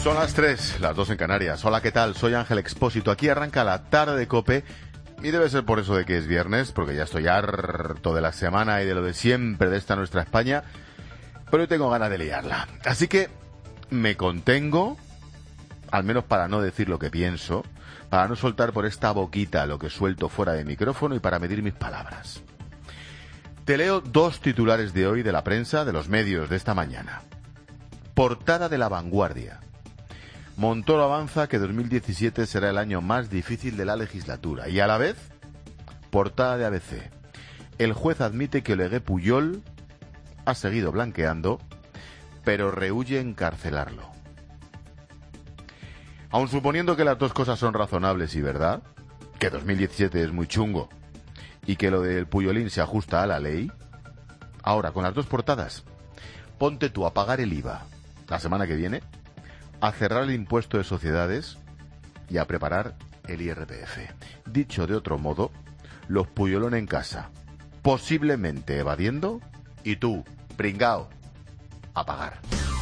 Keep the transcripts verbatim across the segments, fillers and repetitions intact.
Son las tres, las dos en Canarias. Hola, ¿qué tal? Soy Ángel Expósito. Aquí arranca la tarde de COPE y debe ser por eso de que es viernes, porque ya estoy harto de la semana y de lo de siempre de esta nuestra España, pero hoy tengo ganas de liarla. Así que me contengo, al menos para no decir lo que pienso, para no soltar por esta boquita lo que suelto fuera de micrófono y para medir mis palabras. Te leo dos titulares de hoy de la prensa, de los medios de esta mañana. Portada de La Vanguardia. Montoro avanza que dos mil diecisiete será el año más difícil de la legislatura. Y a la vez, portada de A B C. El juez admite que Oleguer Pujol ha seguido blanqueando, pero rehúye encarcelarlo. Aun suponiendo que las dos cosas son razonables y verdad, que dos mil diecisiete es muy chungo y que lo del Pujolín se ajusta a la ley, ahora con las dos portadas, ponte tú a pagar el I V A la semana que viene, a cerrar el impuesto de sociedades y a preparar el I R P F. Dicho de otro modo, los Pujolón en casa, posiblemente evadiendo, y tú, pringao, a pagar.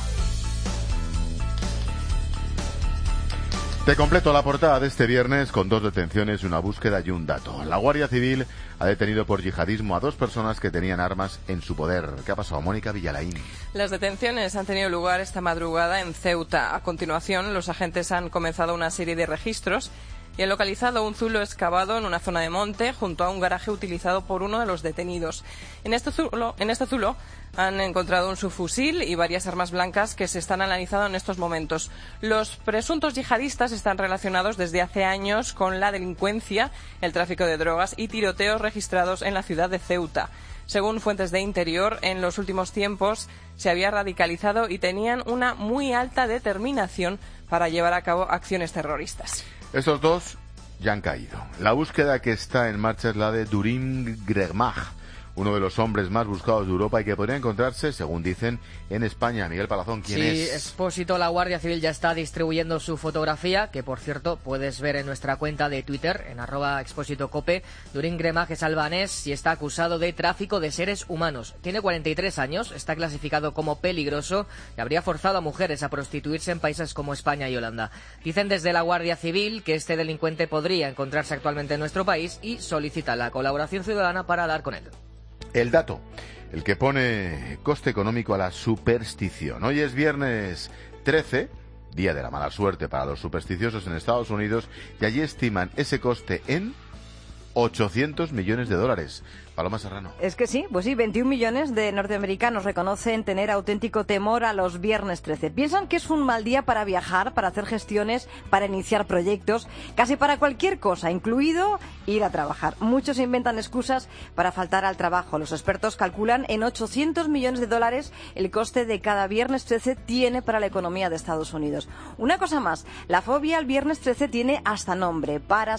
Te completo la portada de este viernes con dos detenciones, una búsqueda y un dato. La Guardia Civil ha detenido por yihadismo a dos personas que tenían armas en su poder. ¿Qué ha pasado, Mónica Villalaín? Las detenciones han tenido lugar esta madrugada en Ceuta. A continuación, los agentes han comenzado una serie de registros y han localizado un zulo excavado en una zona de monte junto a un garaje utilizado por uno de los detenidos. En este zulo, en este zulo han encontrado un subfusil y varias armas blancas que se están analizando en estos momentos. Los presuntos yihadistas están relacionados desde hace años con la delincuencia, el tráfico de drogas y tiroteos registrados en la ciudad de Ceuta. Según fuentes de Interior, en los últimos tiempos se había radicalizado y tenían una muy alta determinación para llevar a cabo acciones terroristas. Estos dos ya han caído. La búsqueda que está en marcha es la de Durin Gregmach, uno de los hombres más buscados de Europa y que podría encontrarse, según dicen, en España. Miguel Palazón, ¿quién sí, es? Sí, Expósito, la Guardia Civil ya está distribuyendo su fotografía, que por cierto puedes ver en nuestra cuenta de Twitter, en arroba expósitocope. Durin Gregmach es albanés y está acusado de tráfico de seres humanos. Tiene cuarenta y tres años, está clasificado como peligroso y habría forzado a mujeres a prostituirse en países como España y Holanda. Dicen desde la Guardia Civil que este delincuente podría encontrarse actualmente en nuestro país y solicita la colaboración ciudadana para dar con él. El dato, el que pone coste económico a la superstición. Hoy es viernes trece, día de la mala suerte para los supersticiosos en Estados Unidos, y allí estiman ese coste en ochocientos millones de dólares. Paloma Serrano. Es que sí, pues sí, veintiún millones de norteamericanos reconocen tener auténtico temor a los viernes trece. Piensan que es un mal día para viajar, para hacer gestiones, para iniciar proyectos, casi para cualquier cosa, incluido ir a trabajar. Muchos inventan excusas para faltar al trabajo. Los expertos calculan en ochocientos millones de dólares el coste de cada viernes trece tiene para la economía de Estados Unidos. Una cosa más, la fobia al viernes trece tiene hasta nombre,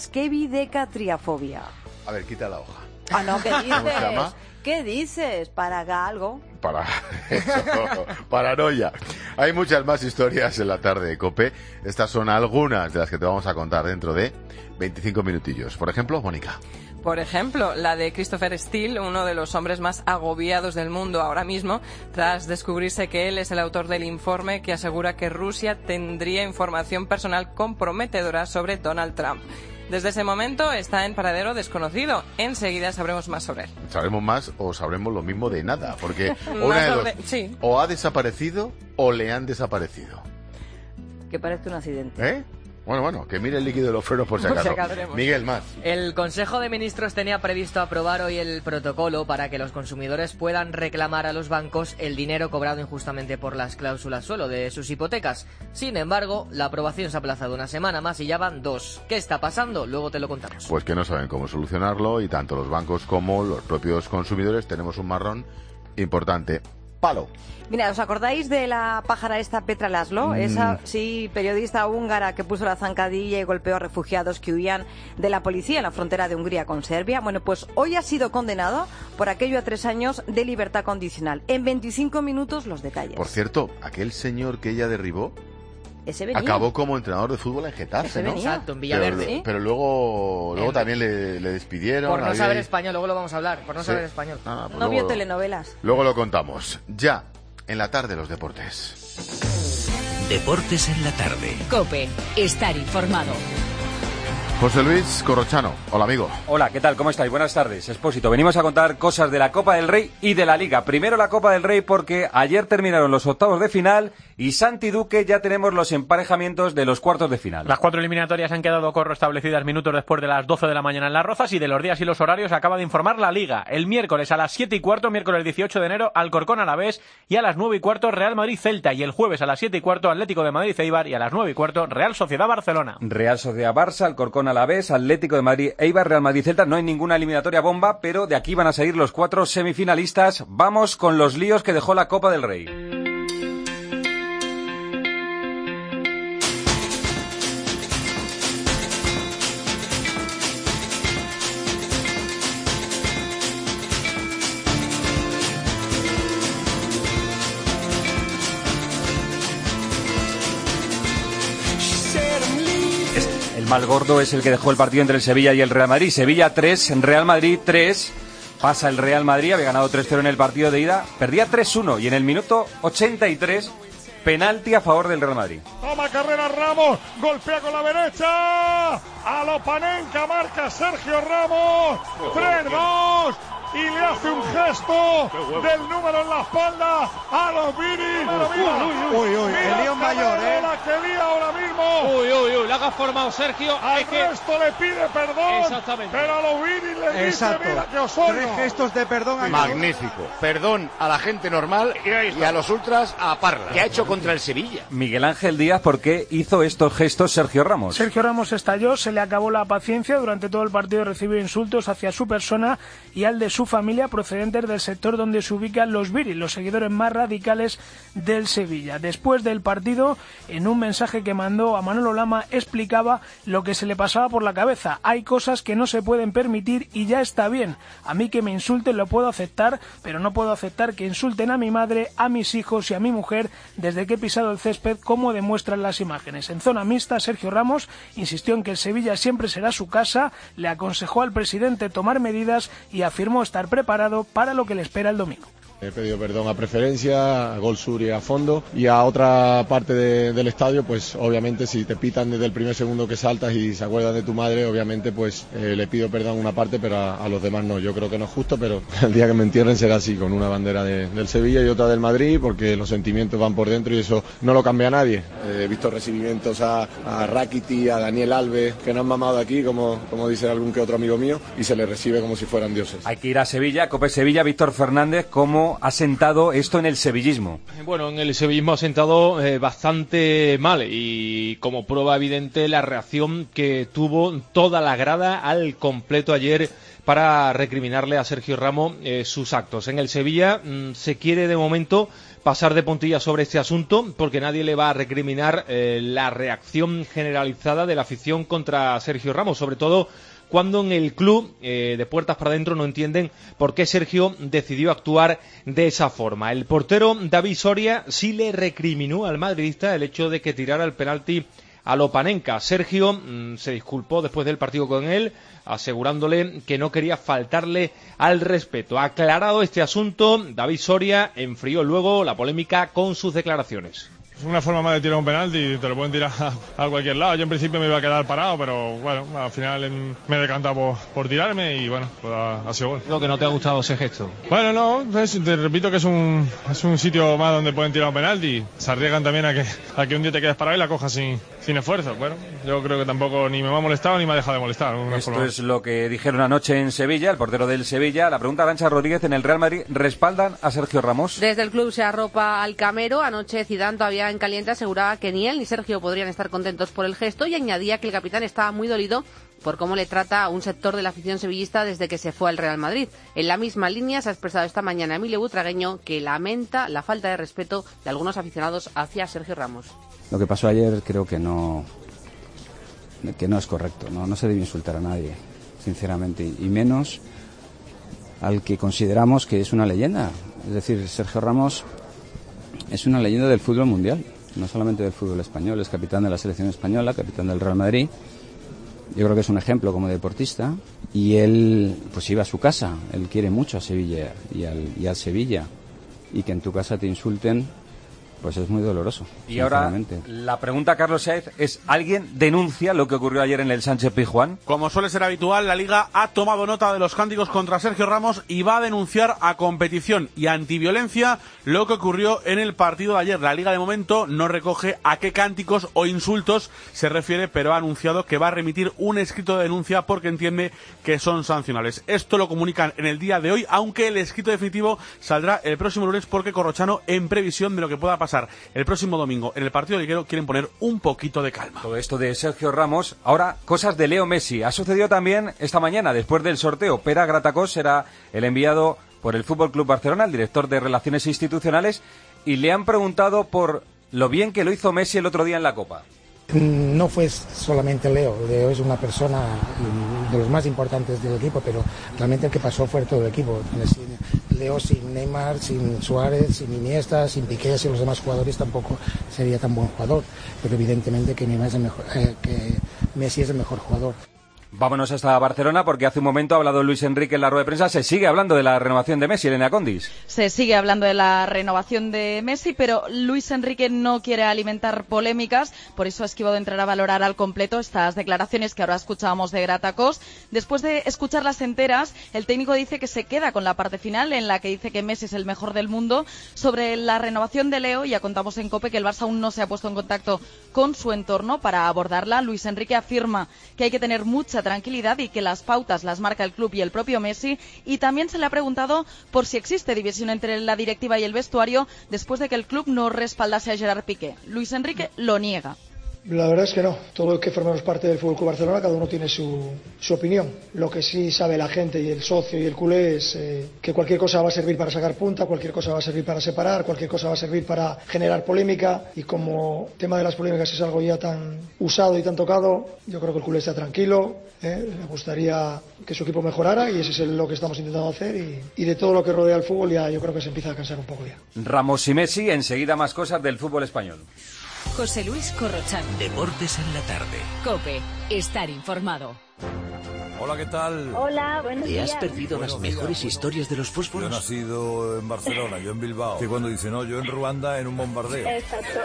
paraskevidecatriafobia. A ver, quita la hoja. Ah, no, ¿qué dices? ¿Cómo se llama? ¿Qué dices? Para algo. Para eso, paranoia. Hay muchas más historias en la tarde de COPE. Estas son algunas de las que te vamos a contar dentro de veinticinco minutillos. Por ejemplo, Mónica. Por ejemplo, la de Christopher Steele, uno de los hombres más agobiados del mundo ahora mismo, tras descubrirse que él es el autor del informe que asegura que Rusia tendría información personal comprometedora sobre Donald Trump. Desde ese momento está en paradero desconocido. Enseguida sabremos más sobre él. Sabremos más o sabremos lo mismo de nada, porque una de dos, sí. o ha desaparecido o le han desaparecido. Que parece un accidente. ¿Eh? Bueno, bueno, que mire el líquido de los frenos por si acaso. Por si acaso. Miguel, más. El Consejo de Ministros tenía previsto aprobar hoy el protocolo para que los consumidores puedan reclamar a los bancos el dinero cobrado injustamente por las cláusulas suelo de sus hipotecas. Sin embargo, la aprobación se ha aplazado una semana más y ya van dos. ¿Qué está pasando? Luego te lo contamos. Pues que no saben cómo solucionarlo y tanto los bancos como los propios consumidores tenemos un marrón importante. Palo. Mira, ¿os acordáis de la pájara esta Petra Laszlo? Mm. Esa, sí, periodista húngara que puso la zancadilla y golpeó a refugiados que huían de la policía en la frontera de Hungría con Serbia. Bueno, pues hoy ha sido condenado por aquello a tres años de libertad condicional. En veinticinco minutos los detalles. Por cierto, aquel señor que ella derribó Ese venía. acabó como entrenador de fútbol en Getafe, Ese ¿no? venía. Exacto, en Villaverde. Pero, pero luego, luego también le, le despidieron. Por no había... saber español, luego lo vamos a hablar. Por no Sí. saber español. Ah, pues No vio luego, telenovelas. Luego lo contamos. Ya, en la tarde los deportes. Deportes en la tarde. COPE. Estar informado. José Luis Corrochano, hola amigo. Hola, ¿qué tal? ¿Cómo estáis? Buenas tardes, Expósito. Venimos a contar cosas de la Copa del Rey y de la Liga. Primero la Copa del Rey porque ayer terminaron los octavos de final y Santi Duque ya tenemos los emparejamientos de los cuartos de final. Las cuatro eliminatorias han quedado corro establecidas minutos después de las doce de la mañana en Las Rozas y de los días y los horarios acaba de informar la Liga. El miércoles a las siete y cuarto, miércoles dieciocho de enero, Alcorcón Alavés y a las nueve y cuarto Real Madrid Celta y el jueves a las siete y cuarto Atlético de Madrid Eibar y a las nueve y cuarto Real Sociedad Barcelona. Real Sociedad Barça, Alcorcón Alavés, Atlético de Madrid, Eibar, Real Madrid, Celta. No hay ninguna eliminatoria bomba, pero de aquí van a salir los cuatro semifinalistas. Vamos con los líos que dejó la Copa del Rey. El mal gordo es el que dejó el partido entre el Sevilla y el Real Madrid. Sevilla tres, Real Madrid tres. Pasa el Real Madrid, había ganado tres cero en el partido de ida. Perdía tres uno y en el minuto ochenta y tres, penalti a favor del Real Madrid. Toma carrera Ramos, golpea con la derecha. A lo Panenka, marca Sergio Ramos. tres dos. Y le hace un gesto del número en la espalda a los Vini. Uy, uy, uy, el lío mayor, ¿eh? La que lía ahora mismo. Uy, uy, uy, la ha formado Sergio. Al es que... resto le pide perdón. Exactamente. Pero a los Vini le Exacto. dice, mira que Osorno. Tres gestos de perdón. A Magnífico. Perdón a la gente normal y a los ultras a Parla. ¿Qué ha hecho contra el Sevilla? Miguel Ángel Díaz, ¿por qué hizo estos gestos Sergio Ramos? Sergio Ramos estalló, se le acabó la paciencia. Durante todo el partido recibió insultos hacia su persona y al de su familia procedentes del sector donde se ubican los Viri, los seguidores más radicales del Sevilla. Después del partido, en un mensaje que mandó a Manolo Lama, explicaba lo que se le pasaba por la cabeza. Hay cosas que no se pueden permitir y ya está bien. A mí que me insulten lo puedo aceptar, pero no puedo aceptar que insulten a mi madre, a mis hijos y a mi mujer desde que he pisado el césped, como demuestran las imágenes. En zona mixta, Sergio Ramos insistió en que el Sevilla siempre será su casa, le aconsejó al presidente tomar medidas y afirmó estar preparado para lo que le espera el domingo. He pedido perdón a Preferencia, a Gol Sur y a Fondo, y a otra parte de, del estadio, pues obviamente si te pitan desde el primer segundo que saltas y se acuerdan de tu madre, obviamente pues eh, le pido perdón a una parte, pero a, a los demás no. Yo creo que no es justo, pero el día que me entierren será así, con una bandera de, del Sevilla y otra del Madrid, porque los sentimientos van por dentro y eso no lo cambia nadie. Eh, he visto recibimientos a, a Rakiti, a Daniel Alves, que no han mamado aquí, como, como dice algún que otro amigo mío, y se les recibe como si fueran dioses. Hay que ir a Sevilla, Cope Sevilla, Víctor Fernández, ¿cómo ha sentado esto en el sevillismo? Bueno, en el sevillismo ha sentado eh, bastante mal y como prueba evidente la reacción que tuvo toda la grada al completo ayer para recriminarle a Sergio Ramos eh, sus actos. En el Sevilla mmm, se quiere de momento pasar de puntillas sobre este asunto porque nadie le va a recriminar eh, la reacción generalizada de la afición contra Sergio Ramos, sobre todo cuando en el club, eh, de puertas para adentro, no entienden por qué Sergio decidió actuar de esa forma. El portero David Soria sí le recriminó al madridista el hecho de que tirara el penalti a lo Panenka. Sergio mmm, se disculpó después del partido con él, asegurándole que no quería faltarle al respeto. Aclarado este asunto, David Soria enfrió luego la polémica con sus declaraciones. Es una forma más de tirar un penalti y te lo pueden tirar a, a cualquier lado. Yo en principio me iba a quedar parado, pero bueno, al final en, me he decantado por, por tirarme y bueno, pues ha, ha sido gol. Lo que no te ha gustado ese gesto. Bueno, no, es, te repito que es un, es un sitio más donde pueden tirar un penalti. Se arriesgan también a que, a que un día te quedes parado y la cojas sin, sin esfuerzo. Bueno, yo creo que tampoco ni me ha molestado ni me ha dejado de molestar. Esto forma. Es lo que dijeron anoche en Sevilla, el portero del Sevilla. La pregunta, Arantxa Rodríguez, en el Real Madrid, ¿respaldan a Sergio Ramos? Desde el club se arropa al camero. Anoche Zidane todavía en caliente aseguraba que ni él ni Sergio podrían estar contentos por el gesto y añadía que el capitán estaba muy dolido por cómo le trata a un sector de la afición sevillista desde que se fue al Real Madrid. En la misma línea se ha expresado esta mañana Emilio Butragueño, que lamenta la falta de respeto de algunos aficionados hacia Sergio Ramos. Lo que pasó ayer creo que no que no es correcto, no, no se debe insultar a nadie, sinceramente, y menos al que consideramos que es una leyenda. Es decir, Sergio Ramos es una leyenda del fútbol mundial, no solamente del fútbol español. Es capitán de la selección española, capitán del Real Madrid. Yo creo que es un ejemplo como deportista y él pues iba a su casa. Él quiere mucho a Sevilla y al, y al Sevilla, y que en tu casa te insulten pues es muy doloroso. Y ahora la pregunta, Carlos Saez, es: ¿alguien denuncia lo que ocurrió ayer en el Sánchez Pizjuán? Como suele ser habitual, la Liga ha tomado nota de los cánticos contra Sergio Ramos y va a denunciar a Competición y Antiviolencia lo que ocurrió en el partido de ayer. La Liga de momento no recoge a qué cánticos o insultos se refiere, pero ha anunciado que va a remitir un escrito de denuncia porque entiende que son sancionables. Esto lo comunican en el día de hoy, aunque el escrito definitivo saldrá el próximo lunes porque Corrochano, en previsión de lo que pueda pasar el próximo domingo en el partido liguero, quieren poner un poquito de calma. Todo esto de Sergio Ramos. Ahora, cosas de Leo Messi. Ha sucedido también esta mañana, después del sorteo. Pere Gratacós será el enviado por el F C Barcelona, el director de Relaciones Institucionales, y le han preguntado por lo bien que lo hizo Messi el otro día en la Copa. No fue solamente Leo, Leo es una persona de los más importantes del equipo, pero realmente el que pasó fue todo el equipo. Leo sin Neymar, sin Suárez, sin Iniesta, sin Piqué, sin los demás jugadores tampoco sería tan buen jugador, pero evidentemente que, Neymar es el mejor, eh, que Messi es el mejor jugador. Vámonos hasta Barcelona porque hace un momento ha hablado Luis Enrique en la rueda de prensa. Se sigue hablando de la renovación de Messi, Elena Condis. Se sigue hablando de la renovación de Messi, pero Luis Enrique no quiere alimentar polémicas, por eso ha esquivado entrar a valorar al completo estas declaraciones que ahora escuchábamos de Gratacós. Después de escucharlas enteras, el técnico dice que se queda con la parte final en la que dice que Messi es el mejor del mundo. Sobre la renovación de Leo, ya contamos en COPE que el Barça aún no se ha puesto en contacto con su entorno para abordarla. Luis Enrique afirma que hay que tener mucha tranquilidad y que las pautas las marca el club y el propio Messi, y también se le ha preguntado por si existe división entre la directiva y el vestuario después de que el club no respaldase a Gerard Piqué. Luis Enrique lo niega. La verdad es que no. Todo el que formamos parte del F C Barcelona, cada uno tiene su, su opinión. Lo que sí sabe la gente y el socio y el culé es eh, que cualquier cosa va a servir para sacar punta, cualquier cosa va a servir para separar, cualquier cosa va a servir para generar polémica, y como el tema de las polémicas es algo ya tan usado y tan tocado, yo creo que el culé está tranquilo. Eh, me gustaría que su equipo mejorara y eso es lo que estamos intentando hacer, y, y de todo lo que rodea el fútbol ya yo creo que se empieza a cansar un poco ya. Ramos y Messi, enseguida más cosas del fútbol español. José Luis Corrochano. Deportes en la tarde. COPE. Estar informado. Hola, ¿qué tal? Hola, buenos ¿Te días. has perdido las mejores historias de los fósforos? Yo he nacido en Barcelona, yo en Bilbao. Que cuando dicen, no, yo en Ruanda en un bombardeo. Exacto.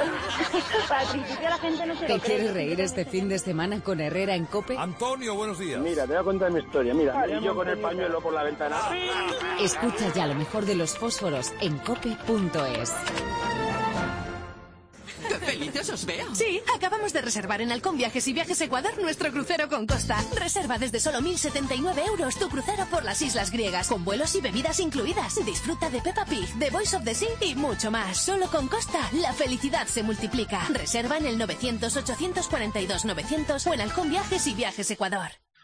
Al principio la gente no se ¿Te lo cree. quieres reír este fin de semana con Herrera en COPE? Antonio, buenos días. Mira, te voy a contar mi historia. Mira, y yo con el pañuelo por la ventana. Escucha ya lo mejor de los fósforos en cope punto es. ¡Qué felices os veo! Sí, acabamos de reservar en Halcón Viajes y Viajes Ecuador nuestro crucero con Costa. Reserva desde solo mil setenta y nueve euros tu crucero por las islas griegas, con vuelos y bebidas incluidas. Disfruta de Peppa Pig, The Voice of the Sea y mucho más. Solo con Costa, la felicidad se multiplica. Reserva en el novecientos ochocientos cuarenta y dos novecientos o en Halcón Viajes y Viajes Ecuador.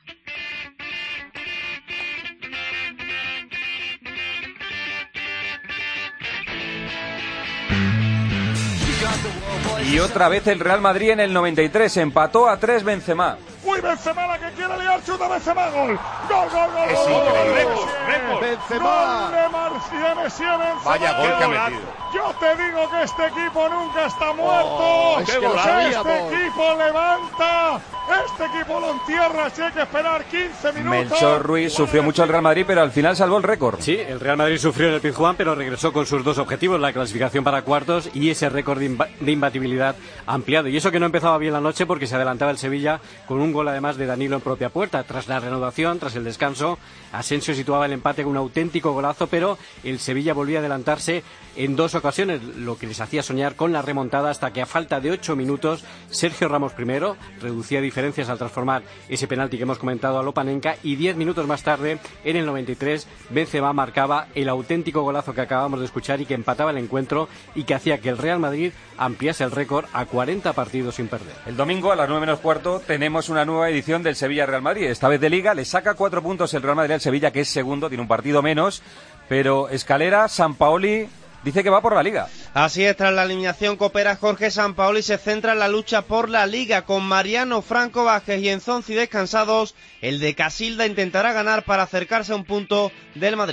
Y otra vez el Real Madrid en el noventa y tres, empató a tres Benzema. Uy, Benzema la que quiere liar, chuta Benzema, gol. Gol, gol, gol. Es gol, increíble. gol, Récord, Benzema. Gol de Marcial Benzema. Vaya gol que ha metido. Yo te digo que este equipo nunca está muerto. Oh, es que lo sabíamos. Este equipo levanta. Este equipo lo entierra. Si hay que esperar quince minutos. Melchor Ruiz sufrió mucho el Real Madrid, pero al final salvó el récord. Sí, el Real Madrid sufrió en el Pizjuán, pero regresó con sus dos objetivos, la clasificación para cuartos y ese récord de, imba- de imbatibilidad ampliado. Y eso que no empezaba bien la noche porque se adelantaba el Sevilla con un gol además de Danilo en propia puerta. Tras la reanudación, tras el descanso, Asensio situaba el empate con un auténtico golazo, pero el Sevilla volvía a adelantarse en dos ocasiones, lo que les hacía soñar con la remontada, hasta que a falta de ocho minutos Sergio Ramos primero reducía diferencias al transformar ese penalti que hemos comentado a Lopanenka, y diez minutos más tarde, en el noventa y tres, Benzema marcaba el auténtico golazo que acabamos de escuchar y que empataba el encuentro y que hacía que el Real Madrid ampliase el récord a cuarenta partidos sin perder. El domingo a las nueve menos cuarto tenemos una nueva edición del Sevilla-Real Madrid, esta vez de Liga. Le saca cuatro puntos el Real Madrid al Sevilla, que es segundo, tiene un partido menos, pero Escalera, Sampaoli dice que va por la Liga. Así es, tras la eliminación copera, Jorge Sampaoli se centra en la lucha por la Liga. Con Mariano, Franco Vázquez y Enzonzi descansados, el de Casilda intentará ganar para acercarse a un punto del Madrid.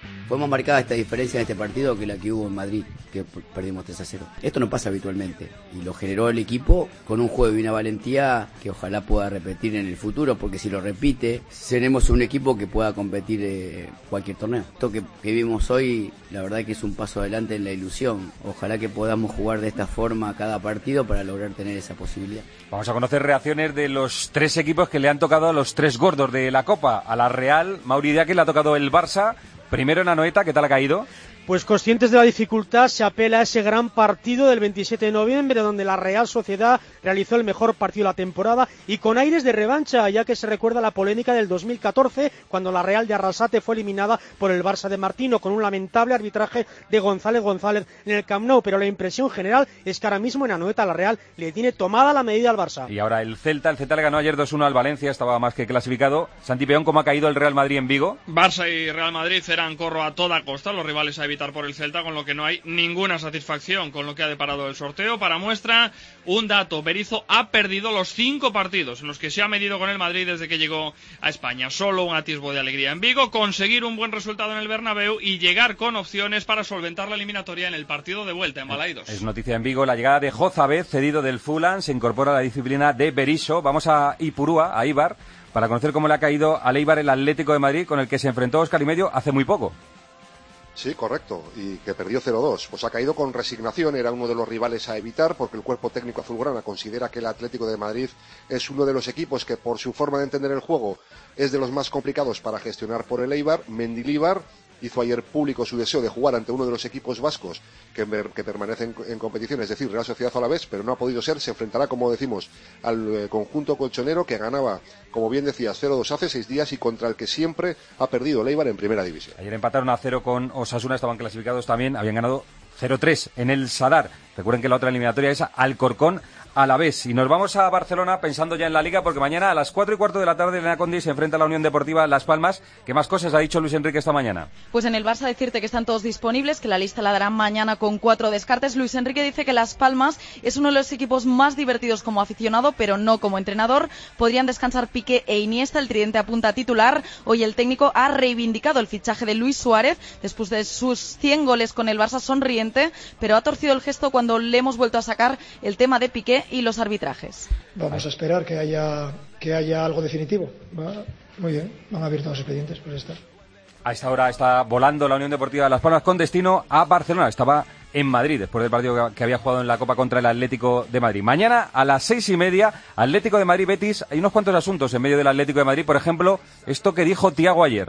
Fue más marcada esta diferencia en este partido que la que hubo en Madrid, que perdimos tres a cero. Esto no pasa habitualmente y lo generó el equipo con un juego y una valentía que ojalá pueda repetir en el futuro, porque si lo repite, seremos un equipo que pueda competir eh, cualquier torneo. Esto que, que vimos hoy, la verdad que es un paso adelante en la ilusión. Ojalá que podamos jugar de esta forma cada partido para lograr tener esa posibilidad. Vamos a conocer reacciones de los tres equipos que le han tocado a los tres gordos de la Copa. A la Real, Mauri Diaque le ha tocado el Barça. Primero en Anoeta, ¿qué tal ha caído? Pues conscientes de la dificultad, se apela a ese gran partido del veintisiete de noviembre, donde la Real Sociedad realizó el mejor partido de la temporada y con aires de revancha, ya que se recuerda la polémica del dos mil catorce, cuando la Real de Arrasate fue eliminada por el Barça de Martino, con un lamentable arbitraje de González González en el Camp Nou. Pero la impresión general es que ahora mismo en Anoeta la Real le tiene tomada la medida al Barça. Y ahora el Celta, el Celta le ganó ayer dos uno al Valencia, estaba más que clasificado. Santi Peón, ¿cómo ha caído el Real Madrid en Vigo? Barça y Real Madrid eran corro a toda costa, los rivales a evitar por el Celta, con lo que no hay ninguna satisfacción con lo que ha deparado el sorteo. Para muestra, un dato: Berizzo ha perdido los cinco partidos en los que se ha medido con el Madrid desde que llegó a España. Solo un atisbo de alegría en Vigo, conseguir un buen resultado en el Bernabéu y llegar con opciones para solventar la eliminatoria en el partido de vuelta en Balaidos. Es noticia en Vigo la llegada de Jozabez, cedido del Fulham, se incorpora a la disciplina de Berizzo. Vamos a Ipurúa, a Eibar, para conocer cómo le ha caído al Eibar el Atlético de Madrid, con el que se enfrentó Óscar y Medio hace muy poco. Sí, correcto, y que perdió cero dos. Pues ha caído con resignación, era uno de los rivales a evitar, porque el cuerpo técnico azulgrana considera que el Atlético de Madrid es uno de los equipos que, por su forma de entender el juego, es de los más complicados para gestionar por el Eibar. Mendilibar hizo ayer público su deseo de jugar ante uno de los equipos vascos que, que permanecen en competición, es decir, Real Sociedad Alavés, pero no ha podido ser. Se enfrentará, como decimos, al eh, conjunto colchonero, que ganaba, como bien decías, cero dos hace seis días y contra el que siempre ha perdido el Eibar en primera división. Ayer empataron a cero con Osasuna, estaban clasificados también, habían ganado cero tres en el Sadar. Recuerden que la otra eliminatoria es Alcorcón Alavés. Y nos vamos a Barcelona pensando ya en la Liga, porque mañana a las cuatro y cuarto de la tarde Elena Condi se enfrenta a la Unión Deportiva Las Palmas. ¿Qué más cosas ha dicho Luis Enrique esta mañana? Pues en el Barça decirte que están todos disponibles, que la lista la darán mañana con cuatro descartes. Luis Enrique dice que Las Palmas es uno de los equipos más divertidos como aficionado, pero no como entrenador. Podrían descansar Piqué e Iniesta, el tridente apunta titular. Hoy el técnico ha reivindicado el fichaje de Luis Suárez después de sus cien goles con el Barça, sonriente, pero ha torcido el gesto cuando le hemos vuelto a sacar el tema de Piqué y los arbitrajes. Vamos a esperar que haya que haya algo definitivo. ¿Va? Muy bien, van abiertos los expedientes, pues está. A esta hora está volando la Unión Deportiva de Las Palmas con destino a Barcelona. Estaba en Madrid después del partido que había jugado en la Copa contra el Atlético de Madrid. Mañana a las seis y media, Atlético de Madrid-Betis. Hay unos cuantos asuntos en medio del Atlético de Madrid. Por ejemplo, esto que dijo Thiago ayer.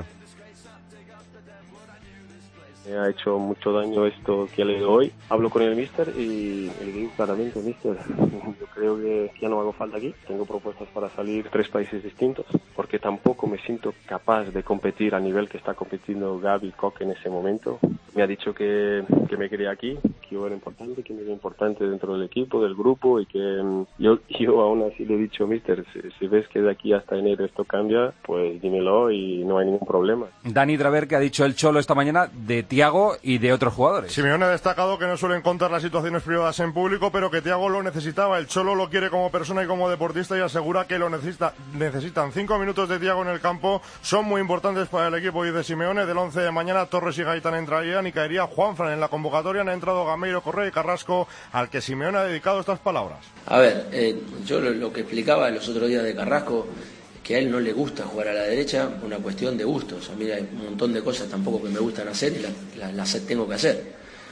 Me ha hecho mucho daño esto que he leído hoy. Hablo con el míster y le digo claramente, míster, yo creo que ya no hago falta aquí. Tengo propuestas para salir a tres países distintos, porque tampoco me siento capaz de competir a nivel que está compitiendo Gavi, Coque en ese momento. Me ha dicho que, que me quería aquí, que yo era importante, que me era importante dentro del equipo, del grupo, y que um, yo, yo aún así le he dicho, míster, si, si ves que de aquí hasta enero esto cambia, pues dímelo y no hay ningún problema. Dani Draver, que ha dicho el Cholo esta mañana de Thiago y de otros jugadores. Simeone ha destacado que no suelen contar las situaciones privadas en público, pero que Thiago lo necesitaba. El Cholo lo quiere como persona y como deportista y asegura que lo necesita. Necesitan cinco minutos de Thiago en el campo, son muy importantes para el equipo y de Simeone. Del once de mañana Torres y Gaitán entrarían y caería Juanfran en la convocatoria. Han entrado Gameiro, Correa y Carrasco, al que Simeone ha dedicado estas palabras. A ver, eh, yo lo, lo que explicaba los otros días de Carrasco, que a él no le gusta jugar a la derecha, una cuestión de gustos. A mí hay un montón de cosas tampoco que me gustan hacer y las la, la tengo que hacer.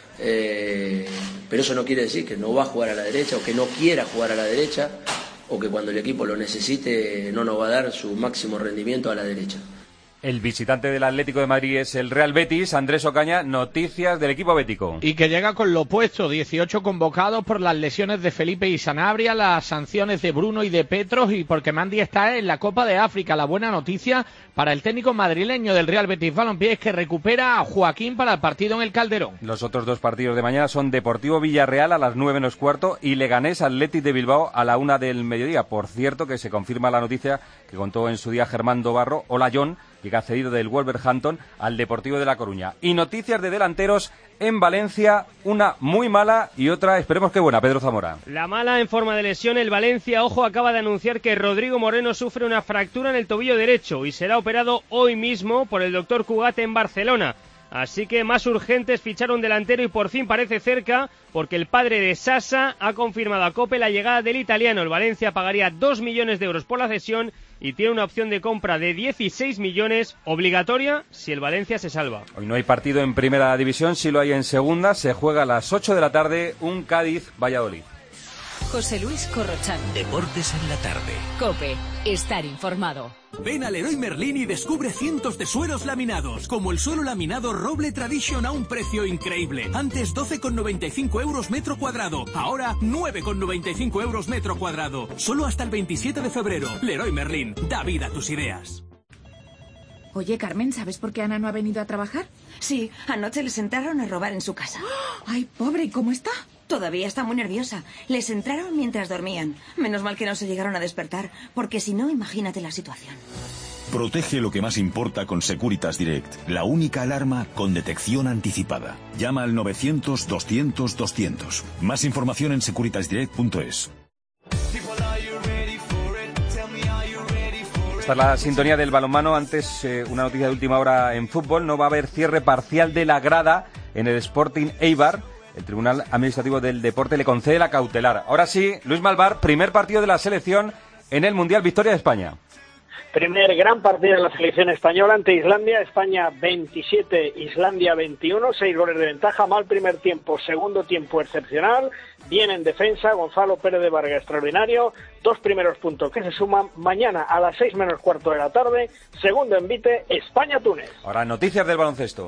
Eh, pero eso no quiere decir que no va a jugar a la derecha o que no quiera jugar a la derecha o que cuando el equipo lo necesite no nos va a dar su máximo rendimiento a la derecha. El visitante del Atlético de Madrid es el Real Betis, Andrés Ocaña, noticias del equipo bético. Y que llega con lo opuesto, dieciocho convocados por las lesiones de Felipe y Sanabria, las sanciones de Bruno y de Petros y porque Mandi está en la Copa de África. La buena noticia para el técnico madrileño del Real Betis Balompié es que recupera a Joaquín para el partido en el Calderón. Los otros dos partidos de mañana son Deportivo Villarreal a las nueve menos cuarto y Leganés Athletic de Bilbao a la una del mediodía. Por cierto, que se confirma la noticia que contó en su día Germán Dobarro, hola John, que ha cedido del Wolverhampton al Deportivo de La Coruña. Y noticias de delanteros en Valencia, una muy mala y otra, esperemos que buena, Pedro Zamora. La mala en forma de lesión, el Valencia, ojo, acaba de anunciar que Rodrigo Moreno sufre una fractura en el tobillo derecho y será operado hoy mismo por el doctor Cugat en Barcelona. Así que más urgente es fichar un delantero y por fin parece cerca, porque el padre de Sasa ha confirmado a COPE la llegada del italiano. El Valencia pagaría dos millones de euros por la cesión y tiene una opción de compra de dieciséis millones, obligatoria si el Valencia se salva. Hoy no hay partido en Primera División, sí lo hay en Segunda. Se juega a las ocho de la tarde un Cádiz-Valladolid. José Luis Corrochán. Deportes en la tarde. COPE. Estar informado. Ven a Leroy Merlin y descubre cientos de suelos laminados, como el suelo laminado Roble Tradition a un precio increíble. Antes doce con noventa y cinco euros metro cuadrado, ahora nueve con noventa y cinco euros metro cuadrado. Solo hasta el veintisiete de febrero. Leroy Merlin, da vida a tus ideas. Oye, Carmen, ¿sabes por qué Ana no ha venido a trabajar? Sí, anoche les entraron a robar en su casa. Ay, pobre, ¿y cómo está? Todavía está muy nerviosa. Les entraron mientras dormían. Menos mal que no se llegaron a despertar, porque si no, imagínate la situación. Protege lo que más importa con Securitas Direct, la única alarma con detección anticipada. Llama al novecientos doscientos doscientos. Más información en securitas direct punto es. Esta es la sintonía del balonmano. Antes, eh, una noticia de última hora en fútbol. No va a haber cierre parcial de la grada en el Sporting Eibar. El Tribunal Administrativo del Deporte le concede la cautelar. Ahora sí, Luis Malvar, primer partido de la selección en el Mundial, victoria de España. Primer gran partido de la selección española ante Islandia. España veintisiete, Islandia veintiuno, seis goles de ventaja. Mal primer tiempo, segundo tiempo excepcional. Bien en defensa, Gonzalo Pérez de Vargas extraordinario. Dos primeros puntos que se suman mañana a las seis menos cuarto de la tarde. Segundo envite, España-Túnez. Ahora noticias del baloncesto.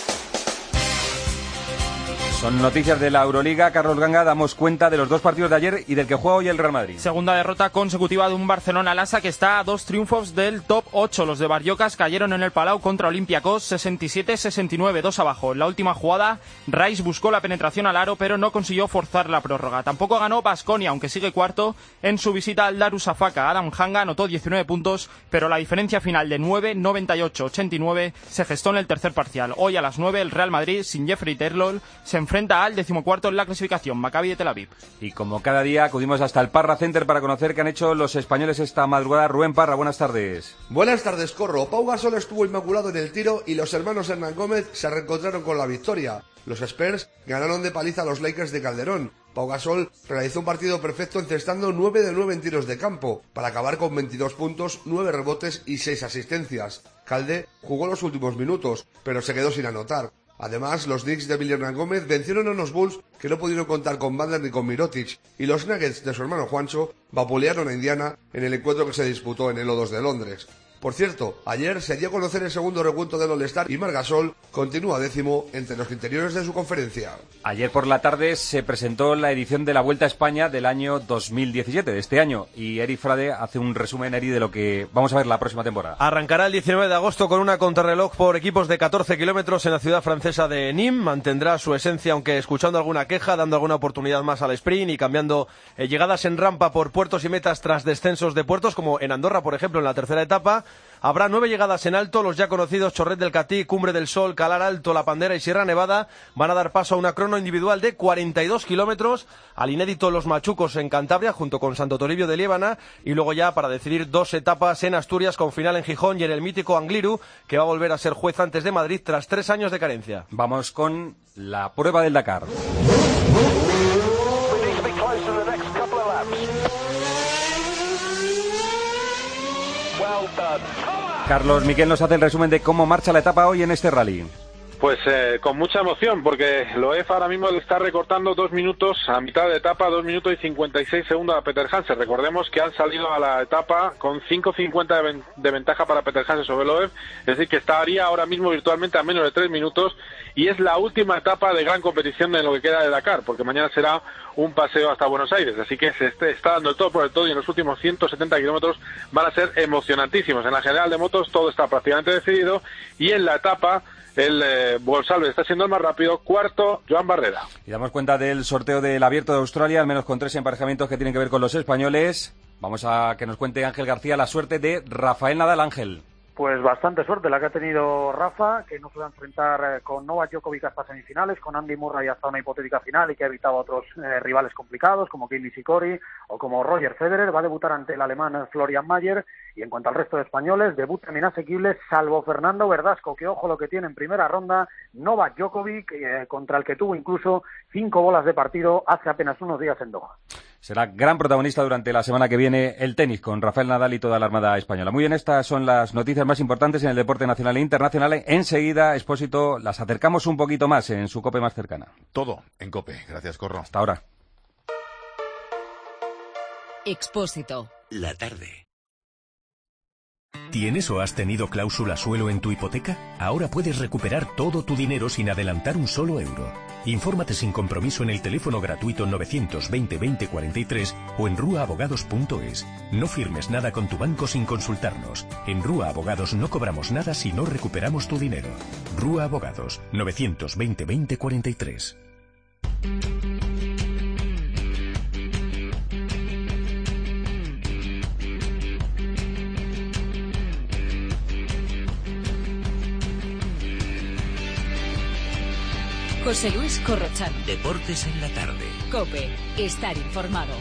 Son noticias de la Euroliga. Carlos Ganga, damos cuenta de los dos partidos de ayer y del que juega hoy el Real Madrid. Segunda derrota consecutiva de un Barcelona-Lasa que está a dos triunfos del top ocho. Los de Barriocas cayeron en el Palau contra Olympiacos sesenta y siete sesenta y nueve, dos abajo. En la última jugada, Rice buscó la penetración al aro, pero no consiguió forzar la prórroga. Tampoco ganó Baskonia, aunque sigue cuarto en su visita al Darussafaka. Adam Hanga anotó diecinueve puntos, pero la diferencia final de nueve noventa y ocho ochenta y nueve se gestó en el tercer parcial. Hoy a las nueve el Real Madrid, sin Jeffrey Terlol, se enfrenta enfrenta al decimocuarto en la clasificación, Maccabi de Tel Aviv. Y como cada día acudimos hasta el Parra Center para conocer qué han hecho los españoles esta madrugada. Rubén Parra, buenas tardes. Buenas tardes, Corro. Pau Gasol estuvo inmaculado en el tiro y los hermanos Hernán Gómez se reencontraron con la victoria. Los Spurs ganaron de paliza a los Lakers de Calderón. Pau Gasol realizó un partido perfecto encestando nueve de nueve en tiros de campo, para acabar con veintidós puntos, nueve rebotes y seis asistencias. Calde jugó los últimos minutos, pero se quedó sin anotar. Además, los Knicks de Billy Hernán Gómez vencieron a unos Bulls que no pudieron contar con Butler ni con Mirotic, y los Nuggets de su hermano Juancho vapulearon a Indiana en el encuentro que se disputó en el O dos de Londres. Por cierto, ayer se dio a conocer el segundo recuento del All-Star y Marc Gasol continúa décimo entre los interiores de su conferencia. Ayer por la tarde se presentó la edición de la Vuelta a España del año dos mil diecisiete, de este año, y Eri Frade hace un resumen, Eri, de lo que vamos a ver la próxima temporada. Arrancará el diecinueve de agosto con una contrarreloj por equipos de catorce kilómetros en la ciudad francesa de Nîmes. Mantendrá su esencia, aunque escuchando alguna queja, dando alguna oportunidad más al sprint y cambiando eh, llegadas en rampa por puertos y metas tras descensos de puertos, como en Andorra, por ejemplo, en la tercera etapa. Habrá nueve llegadas en alto, los ya conocidos Chorret del Catí, Cumbre del Sol, Calar Alto, La Pandera y Sierra Nevada van a dar paso a una crono individual de cuarenta y dos kilómetros, al inédito Los Machucos en Cantabria, junto con Santo Toribio de Liébana, y luego ya para decidir dos etapas en Asturias, con final en Gijón y en el mítico Angliru, que va a volver a ser juez antes de Madrid tras tres años de carencia. Vamos con la prueba del Dakar. Carlos Miquel nos hace el resumen de cómo marcha la etapa hoy en este rally. Pues eh, con mucha emoción, porque Loef ahora mismo le está recortando dos minutos a mitad de etapa, dos minutos y cincuenta y seis segundos a Peter Hansen. Recordemos que han salido a la etapa con cinco cincuenta de, ven- de ventaja para Peter Hansen sobre Loef, es decir, que estaría ahora mismo virtualmente a menos de tres minutos, y es la última etapa de gran competición en lo que queda de Dakar, porque mañana será un paseo hasta Buenos Aires, así que se est- está dando el todo por el todo, y en los últimos ciento setenta kilómetros van a ser emocionantísimos. En la general de motos todo está prácticamente decidido, y en la etapa el eh, Bolsalve está siendo el más rápido, cuarto Joan Barrera. Y damos cuenta del sorteo del Abierto de Australia, al menos con tres emparejamientos que tienen que ver con los españoles. Vamos a que nos cuente Ángel García la suerte de Rafael Nadal. Ángel. Pues bastante suerte la que ha tenido Rafa, que no se va a enfrentar eh, con Novak Djokovic hasta semifinales, con Andy Murray hasta una hipotética final y que ha evitado a otros eh, rivales complicados como Kei Nishikori o como Roger Federer. Va a debutar ante el alemán Florian Mayer, y en cuanto al resto de españoles, debut también asequible, salvo Fernando Verdasco, que ojo lo que tiene en primera ronda, Novak Djokovic, eh, contra el que tuvo incluso cinco bolas de partido hace apenas unos días en Doha. Será gran protagonista durante la semana que viene el tenis con Rafael Nadal y toda la Armada española. Muy bien, estas son las noticias más importantes en el deporte nacional e internacional. Enseguida, Expósito, las acercamos un poquito más en su COPE más cercana. Todo en COPE. Gracias, Corro. Hasta ahora. Expósito. La tarde. ¿Tienes o has tenido cláusula suelo en tu hipoteca? Ahora puedes recuperar todo tu dinero sin adelantar un solo euro. Infórmate sin compromiso en el teléfono gratuito novecientos veinte veinte cuarenta y tres o en rua abogados punto es. No firmes nada con tu banco sin consultarnos. En Rúa Abogados no cobramos nada si no recuperamos tu dinero. Rúa Abogados, novecientos veinte veinte cuarenta y tres. José Luis Corrochán. Deportes en la tarde. COPE. Estar informado.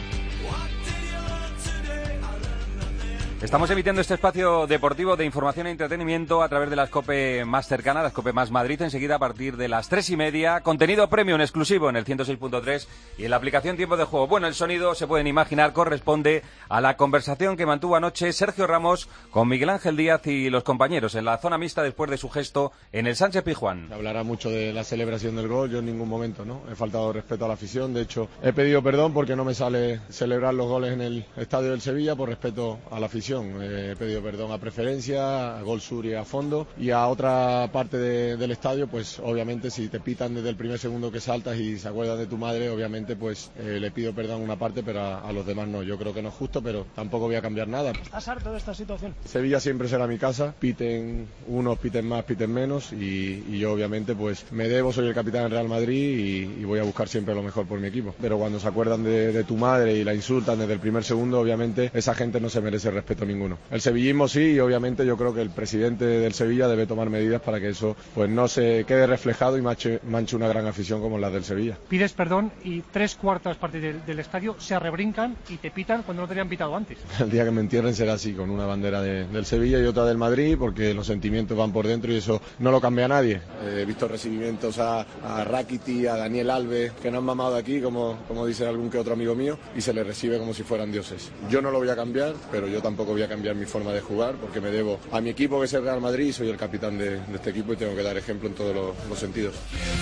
Estamos emitiendo este espacio deportivo de información e entretenimiento a través de las COPE más cercanas, las COPE más Madrid, enseguida a partir de las tres y media. Contenido premium exclusivo en el ciento seis punto tres y en la aplicación Tiempo de Juego. Bueno, el sonido, se pueden imaginar, corresponde a la conversación que mantuvo anoche Sergio Ramos con Miguel Ángel Díaz y los compañeros en la zona mixta después de su gesto en el Sánchez Pizjuán. Se hablará mucho de la celebración del gol. Yo en ningún momento no he faltado respeto a la afición. De hecho, he pedido perdón porque no me sale celebrar los goles en el estadio del Sevilla por respeto a la afición. He pedido perdón a Preferencia, a Gol Sur y a Fondo, y a otra parte de, del estadio, pues obviamente si te pitan desde el primer segundo que saltas y se acuerdan de tu madre, obviamente pues eh, le pido perdón a una parte, pero a, a los demás no. Yo creo que no es justo, pero tampoco voy a cambiar nada. ¿Estás harto de esta situación? Sevilla siempre será mi casa, piten unos, piten más, piten menos, y, y yo obviamente pues me debo, soy el capitán del Real Madrid y, y voy a buscar siempre lo mejor por mi equipo. Pero cuando se acuerdan de, de tu madre y la insultan desde el primer segundo, obviamente esa gente no se merece respeto ninguno. El sevillismo sí, y obviamente yo creo que el presidente del Sevilla debe tomar medidas para que eso pues no se quede reflejado y manche, manche una gran afición como la del Sevilla. Pides perdón y tres cuartas partes del, del estadio se arrebrincan y te pitan cuando no te habían pitado antes. El día que me entierren será así, con una bandera de, del Sevilla y otra del Madrid, porque los sentimientos van por dentro y eso no lo cambia nadie. He visto recibimientos a, a Rakiti, a Daniel Alves, que no han mamado aquí, como, como dice algún que otro amigo mío, y se les recibe como si fueran dioses. Yo no lo voy a cambiar, pero yo tampoco voy a cambiar mi forma de jugar, porque me debo a mi equipo, que es el Real Madrid, y soy el capitán de, de este equipo y tengo que dar ejemplo en todos los, los sentidos.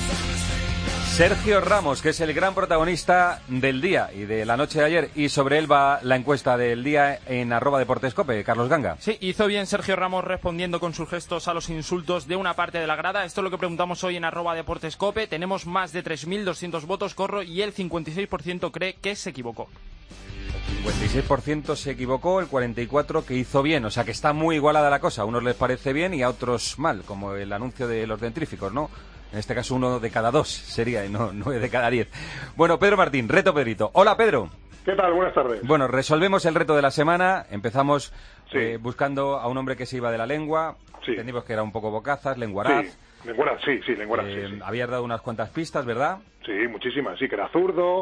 Sergio Ramos, que es el gran protagonista del día y de la noche de ayer, y sobre él va la encuesta del día en arroba deportescope. Carlos Ganga. Sí, hizo bien Sergio Ramos respondiendo con sus gestos a los insultos de una parte de la grada. Esto es lo que preguntamos hoy en arroba deportescope. Tenemos más de tres mil doscientos votos, Corro, y el cincuenta y seis por ciento cree que se equivocó. El cincuenta y seis por ciento se equivocó, el cuarenta y cuatro por ciento que hizo bien, o sea que está muy igualada la cosa. A unos les parece bien y a otros mal, como el anuncio de los dentríficos, ¿no? En este caso uno de cada dos sería y no nueve de cada diez. Bueno, Pedro Martín, reto Pedrito. Hola, Pedro. ¿Qué tal? Buenas tardes. Bueno, resolvemos el reto de la semana. Empezamos sí. eh, buscando a un hombre que se iba de la lengua. Sí. Entendimos que era un poco bocazas, lenguaraz. Sí, lenguaraz, sí, sí, lenguaraz. Eh, sí, sí. Habías dado unas cuantas pistas, ¿verdad? Sí, muchísimas. Sí, que era zurdo,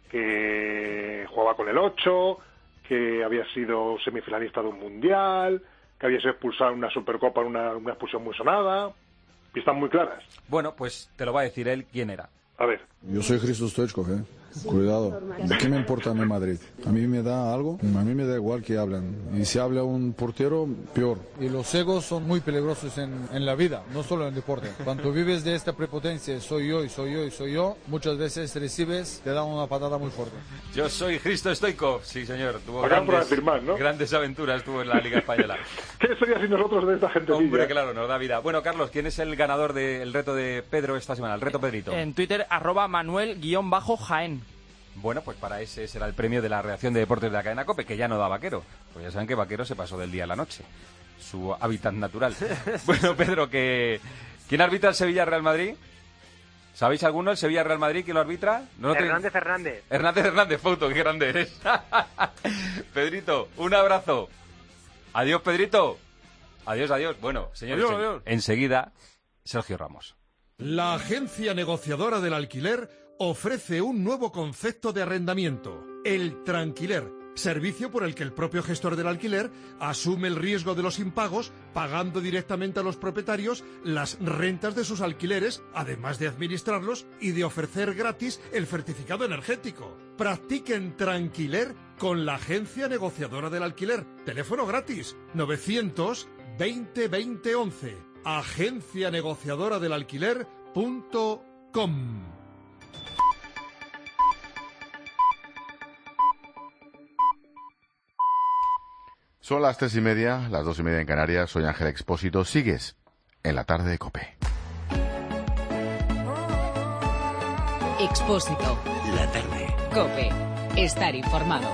que jugaba con el ocho, que había sido semifinalista de un mundial, que había sido expulsado en una Supercopa en una, una expulsión muy sonada. Pistas muy claras. Bueno, pues te lo va a decir él quién era. A ver. Yo soy Jesús Stoichkov, ¿eh? Cuidado. ¿Qué me importa a mí Madrid? A mí me da algo, a mí me da igual que hablen. Y si habla un portero, peor. Y los egos son muy peligrosos en, en la vida, no solo en el deporte. Cuando vives de esta prepotencia, soy yo y soy yo y soy yo, muchas veces recibes, te dan una patada muy fuerte. Yo soy Hristo Stoichkov, sí señor. Tuvo Acá grandes, firmar, ¿no? grandes aventuras tuvo en la Liga Española. ¿Qué sería sin nosotros de esta gente? Hombre, claro, nos da vida. Bueno, Carlos, ¿quién es el ganador del reto de Pedro esta semana? El reto Pedrito. En Twitter, arroba Manuel-Jaén. Bueno, pues para ese será el premio de la redacción de deportes de la cadena COPE, que ya no da Vaquero. Pues ya saben que Vaquero se pasó del día a la noche, su hábitat natural. Bueno, Pedro, que ¿quién arbitra el Sevilla-Real Madrid? ¿Sabéis alguno el Sevilla-Real Madrid quién lo arbitra? No, no Hernández te... Hernández. Hernández Hernández, foto, qué grande eres. Pedrito, un abrazo. Adiós, Pedrito. Adiós, adiós. Bueno, señores, Adiós, adiós. enseguida, Sergio Ramos. La agencia negociadora del alquiler ofrece un nuevo concepto de arrendamiento, el tranquiler, servicio por el que el propio gestor del alquiler asume el riesgo de los impagos, pagando directamente a los propietarios las rentas de sus alquileres, además de administrarlos y de ofrecer gratis el certificado energético. Practiquen tranquiler con la agencia negociadora del alquiler. Teléfono gratis novecientos veinte veinte once. agencia negociadora del alquiler punto com. Son las tres y media, las dos y media en Canarias. Soy Ángel Expósito. Sigues en la tarde de COPE. Expósito. La tarde. COPE. Estar informado.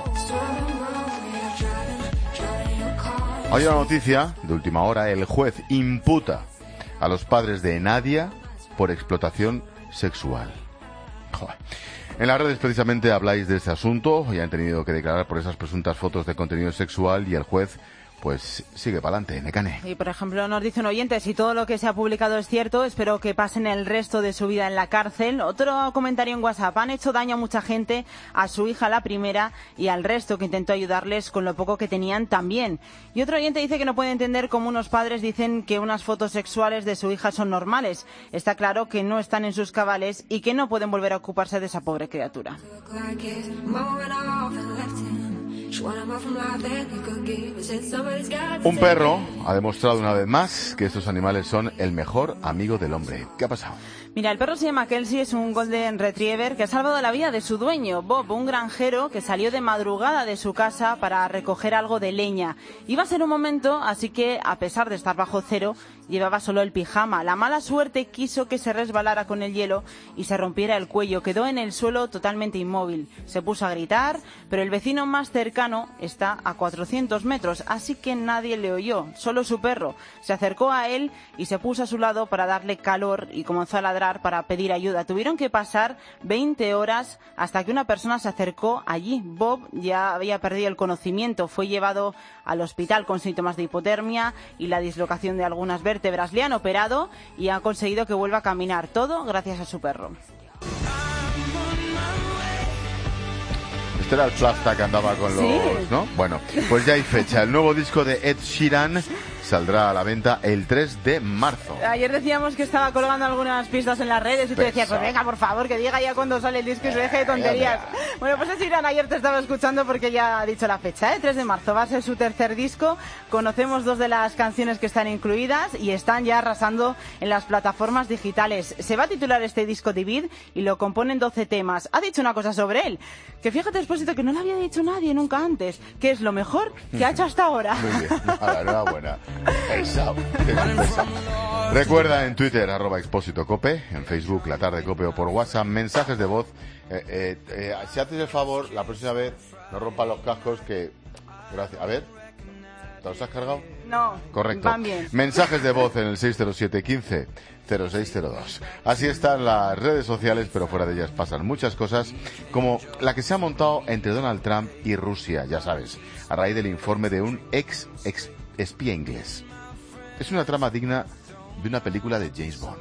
Hay una noticia de última hora. El juez imputa a los padres de Nadia por explotación sexual. Joder. En las redes precisamente habláis de este asunto y han tenido que declarar por esas presuntas fotos de contenido sexual y el juez pues sigue para adelante, Nekane. Y por ejemplo nos dice un oyente, si todo lo que se ha publicado es cierto, espero que pasen el resto de su vida en la cárcel. Otro comentario en WhatsApp, han hecho daño a mucha gente, a su hija la primera y al resto que intentó ayudarles con lo poco que tenían también. Y otro oyente dice que no puede entender cómo unos padres dicen que unas fotos sexuales de su hija son normales. Está claro que no están en sus cabales y que no pueden volver a ocuparse de esa pobre criatura. Un perro ha demostrado una vez más que estos animales son el mejor amigo del hombre. ¿Qué ha pasado? Mira, el perro se llama Kelsey, es un Golden Retriever que ha salvado la vida de su dueño, Bob, un granjero que salió de madrugada de su casa para recoger algo de leña. Iba a ser un momento, así que, a pesar de estar bajo cero, llevaba solo el pijama. La mala suerte quiso que se resbalara con el hielo y se rompiera el cuello. Quedó en el suelo totalmente inmóvil. Se puso a gritar, pero el vecino más cercano está a cuatrocientos metros, así que nadie le oyó, solo su perro. Se acercó a él y se puso a su lado para darle calor y comenzó a ladrar para pedir ayuda. Tuvieron que pasar veinte horas hasta que una persona se acercó allí. Bob ya había perdido el conocimiento. Fue llevado al hospital con síntomas de hipotermia y la dislocación de algunas vértebras. Le han operado y han conseguido que vuelva a caminar. Todo gracias a su perro. Este era el Flasta que andaba con los... Sí. ¿no? Bueno, pues ya hay fecha. El nuevo disco de Ed Sheeran saldrá a la venta el tres de marzo. Ayer decíamos que estaba colgando algunas pistas en las redes y tú decías, pues venga, por favor, que diga ya cuando sale el disco y se deje de tonterías. Bueno, pues ese Irán ayer te estaba escuchando porque ya ha dicho la fecha, ¿eh? tres de marzo va a ser su tercer disco. Conocemos dos de las canciones que están incluidas y están ya arrasando en las plataformas digitales. Se va a titular este disco Divid y lo componen doce temas. Ha dicho una cosa sobre él, que fíjate, Expósito, que no lo había dicho nadie nunca antes, que es lo mejor que ha hecho hasta ahora. Muy bien, ahora, enhorabuena. Pesado, pesado. Recuerda en Twitter, arroba Expósito Cope, en Facebook, La Tarde Cope o por WhatsApp, mensajes de voz. Eh, eh, eh, si haces el favor, la próxima vez no rompas los cascos que... Gracias. A ver, ¿te los has cargado? No, correcto. Van bien. Mensajes de voz en el seis cero siete quince cero seis cero dos. Así están las redes sociales, pero fuera de ellas pasan muchas cosas, como la que se ha montado entre Donald Trump y Rusia, ya sabes, a raíz del informe de un ex, ex espía inglés. Es una trama digna de una película de James Bond.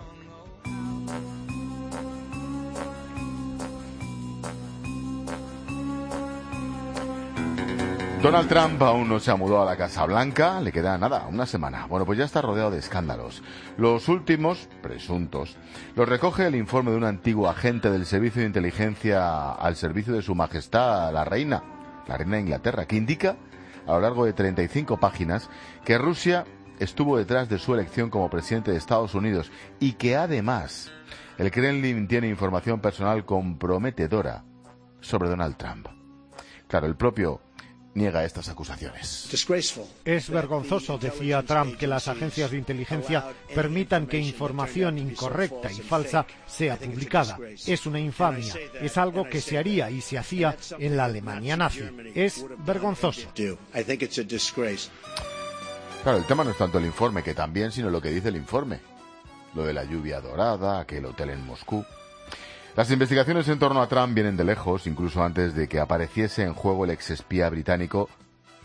Donald Trump aún no se ha mudado a la Casa Blanca, le queda nada, una semana. Bueno, pues ya está rodeado de escándalos. Los últimos, presuntos, los recoge el informe de un antiguo agente del Servicio de Inteligencia al servicio de Su Majestad la Reina, la Reina de Inglaterra, que indica a lo largo de treinta y cinco páginas que Rusia estuvo detrás de su elección como presidente de Estados Unidos y que además el Kremlin tiene información personal comprometedora sobre Donald Trump. Claro, el propio niega estas acusaciones. Es vergonzoso, decía Trump, que las agencias de inteligencia permitan que información incorrecta y falsa sea publicada. Es una infamia. Es algo que se haría y se hacía en la Alemania nazi. Es vergonzoso. Claro, el tema no es tanto el informe, que también, sino lo que dice el informe. Lo de la lluvia dorada, aquel hotel en Moscú. Las investigaciones en torno a Trump vienen de lejos, incluso antes de que apareciese en juego el exespía británico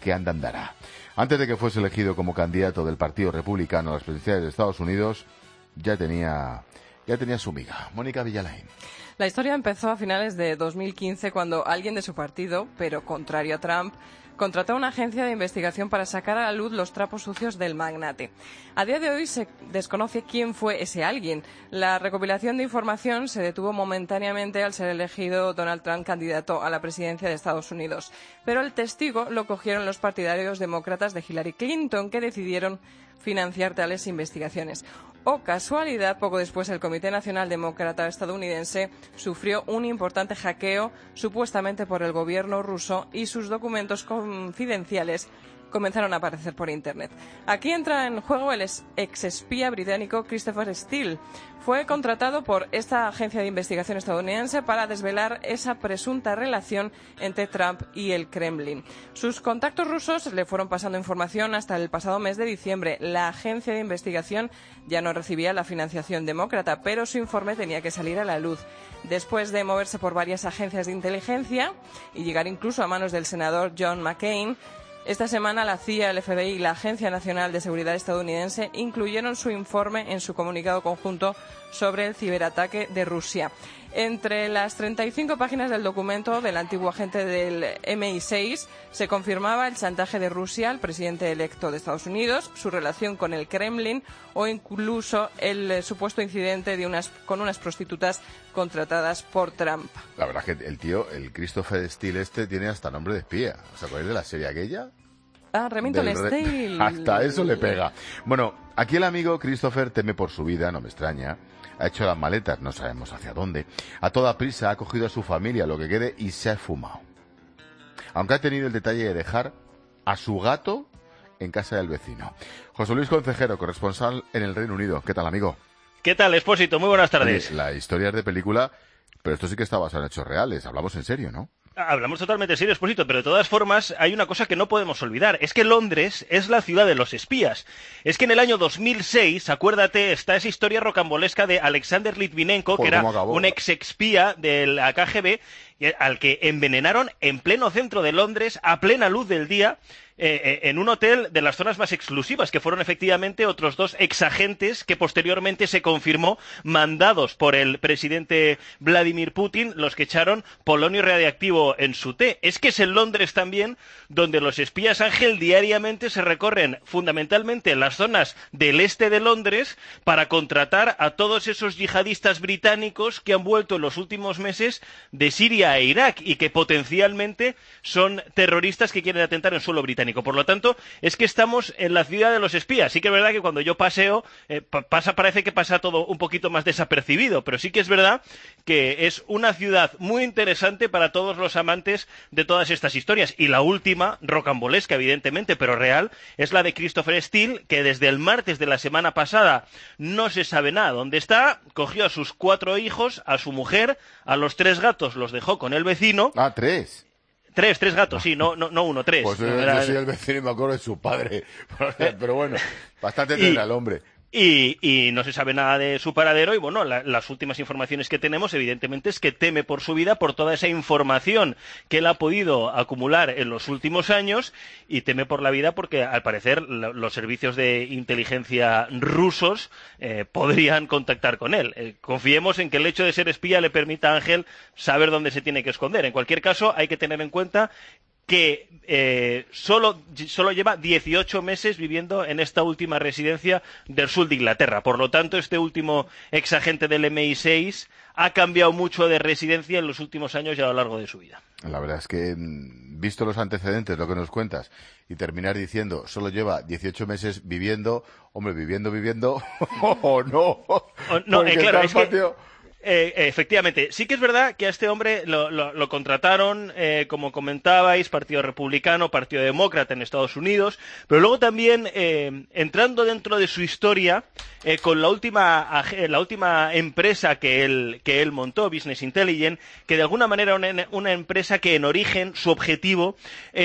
que anda andará. Antes de que fuese elegido como candidato del Partido Republicano a las presidenciales de Estados Unidos, ya tenía, ya tenía su miga. Mónica Villalain. La historia empezó a finales de dos mil quince cuando alguien de su partido, pero contrario a Trump, contrató a una agencia de investigación para sacar a la luz los trapos sucios del magnate. A día de hoy se desconoce quién fue ese alguien. La recopilación de información se detuvo momentáneamente al ser elegido Donald Trump candidato a la presidencia de Estados Unidos. Pero el testigo lo cogieron los partidarios demócratas de Hillary Clinton, que decidieron financiar tales investigaciones. O casualidad, poco después el Comité Nacional Demócrata estadounidense sufrió un importante hackeo supuestamente por el gobierno ruso y sus documentos confidenciales comenzaron a aparecer por Internet. Aquí entra en juego el exespía británico Christopher Steele. Fue contratado por esta agencia de investigación estadounidense para desvelar esa presunta relación entre Trump y el Kremlin. Sus contactos rusos le fueron pasando información hasta el pasado mes de diciembre. La agencia de investigación ya no recibía la financiación demócrata, pero su informe tenía que salir a la luz. Después de moverse por varias agencias de inteligencia y llegar incluso a manos del senador John McCain, esta semana la C I A, el F B I y la Agencia Nacional de Seguridad estadounidense incluyeron su informe en su comunicado conjunto sobre el ciberataque de Rusia. Entre las treinta y cinco páginas del documento del antiguo agente del M I seis se confirmaba el chantaje de Rusia al presidente electo de Estados Unidos, su relación con el Kremlin o incluso el eh, supuesto incidente de unas, con unas prostitutas contratadas por Trump. La verdad es que el tío, el Christopher Steele este, tiene hasta nombre de espía. ¿Os acordáis de la serie aquella? Ah, Remington Del re- Steele. Hasta eso le pega. Bueno, aquí el amigo Christopher teme por su vida, no me extraña. Ha hecho las maletas, no sabemos hacia dónde. A toda prisa ha cogido a su familia, lo que quede, y se ha fumado. Aunque ha tenido el detalle de dejar a su gato en casa del vecino. José Luis Concejero, corresponsal en el Reino Unido. ¿Qué tal, amigo? ¿Qué tal, Expósito? Muy buenas tardes. Oye, la historia es de película, pero esto sí que está basado en hechos reales. Hablamos en serio, ¿no? Hablamos totalmente serio, Expósito, pero de todas formas hay una cosa que no podemos olvidar. Es que Londres es la ciudad de los espías. Es que en el año dos mil seis, acuérdate, está esa historia rocambolesca de Alexander Litvinenko, que era un ex espía de la K G B, al que envenenaron en pleno centro de Londres, a plena luz del día, eh, en un hotel de las zonas más exclusivas, que fueron efectivamente otros dos exagentes que posteriormente se confirmó mandados por el presidente Vladimir Putin, los que echaron polonio radiactivo en su té. Es que es en Londres también donde los espías Ángel diariamente se recorren fundamentalmente las zonas del este de Londres para contratar a todos esos yihadistas británicos que han vuelto en los últimos meses de Siria e Irak y que potencialmente son terroristas que quieren atentar en suelo británico. Por lo tanto, es que estamos en la ciudad de los espías. Sí que es verdad que cuando yo paseo, eh, pasa, parece que pasa todo un poquito más desapercibido, pero sí que es verdad que es una ciudad muy interesante para todos los amantes de todas estas historias. Y la última, rocambolesca evidentemente, pero real, es la de Christopher Steele, que desde el martes de la semana pasada no se sabe nada dónde está, cogió a sus cuatro hijos, a su mujer, a los tres gatos los dejó con el vecino. Ah, tres. Tres, tres gatos, sí, no, no, no uno, tres. Pues no, yo, era... yo soy el vecino y me acuerdo de su padre. Pero bueno, bastante tendrá el hombre. Y, y no se sabe nada de su paradero y bueno, la, las últimas informaciones que tenemos evidentemente es que teme por su vida por toda esa información que él ha podido acumular en los últimos años y teme por la vida porque al parecer lo, los servicios de inteligencia rusos eh, podrían contactar con él. Eh, confiemos en que el hecho de ser espía le permita a Ángel saber dónde se tiene que esconder. En cualquier caso hay que tener en cuenta que eh, solo, solo lleva dieciocho meses viviendo en esta última residencia del sur de Inglaterra. Por lo tanto, este último exagente del M I seis ha cambiado mucho de residencia en los últimos años y a lo largo de su vida. La verdad es que, visto los antecedentes, lo que nos cuentas, y terminar diciendo, solo lleva dieciocho meses viviendo, hombre, viviendo, viviendo, o no. O, no, eh, claro, es que... Eh, efectivamente, sí que es verdad que a este hombre lo, lo, lo contrataron, eh, como comentabais, Partido Republicano, Partido Demócrata en Estados Unidos, pero luego también, eh, entrando dentro de su historia, eh, con la última, la última empresa que él, que él montó, Business Intelligence, que de alguna manera era una, una empresa que en origen su objetivo era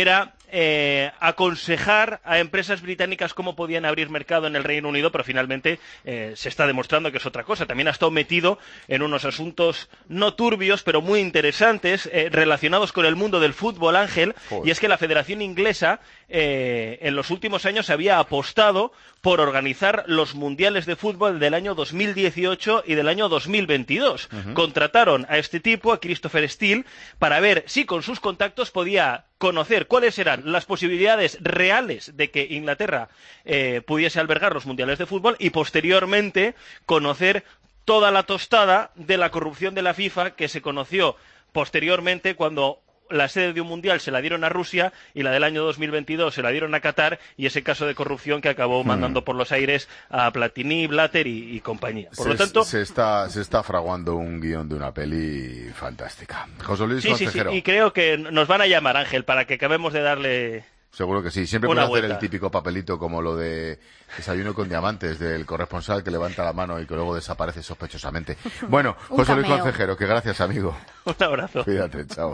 eh, aconsejar a empresas británicas cómo podían abrir mercado en el Reino Unido, pero finalmente eh, se está demostrando que es otra cosa. También ha estado metido en unos asuntos no turbios, pero muy interesantes, eh, relacionados con el mundo del fútbol, Ángel, Joder. y es que la Federación Inglesa eh, en los últimos años había apostado por organizar los mundiales de fútbol del año dos mil dieciocho y del año dos mil veintidós. Uh-huh. Contrataron a este tipo, a Christopher Steele, para ver si con sus contactos podía conocer cuáles eran las posibilidades reales de que Inglaterra eh, pudiese albergar los mundiales de fútbol y posteriormente conocer toda la tostada de la corrupción de la FIFA que se conoció posteriormente cuando la sede de un mundial se la dieron a Rusia y la del año dos mil veintidós se la dieron a Qatar, y ese caso de corrupción que acabó mandando hmm. por los aires a Platini, Blatter y, y compañía. Por se, lo tanto, se está se está fraguando un guión de una peli fantástica. José Luis sí, Consejero. Sí, sí, y creo que nos van a llamar, Ángel, para que acabemos de darle... Seguro que sí. Siempre pueden hacer el típico papelito como lo de desayuno con diamantes del corresponsal que levanta la mano y que luego desaparece sospechosamente. Bueno, José Luis Consejero, que gracias, amigo. Un abrazo. Cuídate, chao.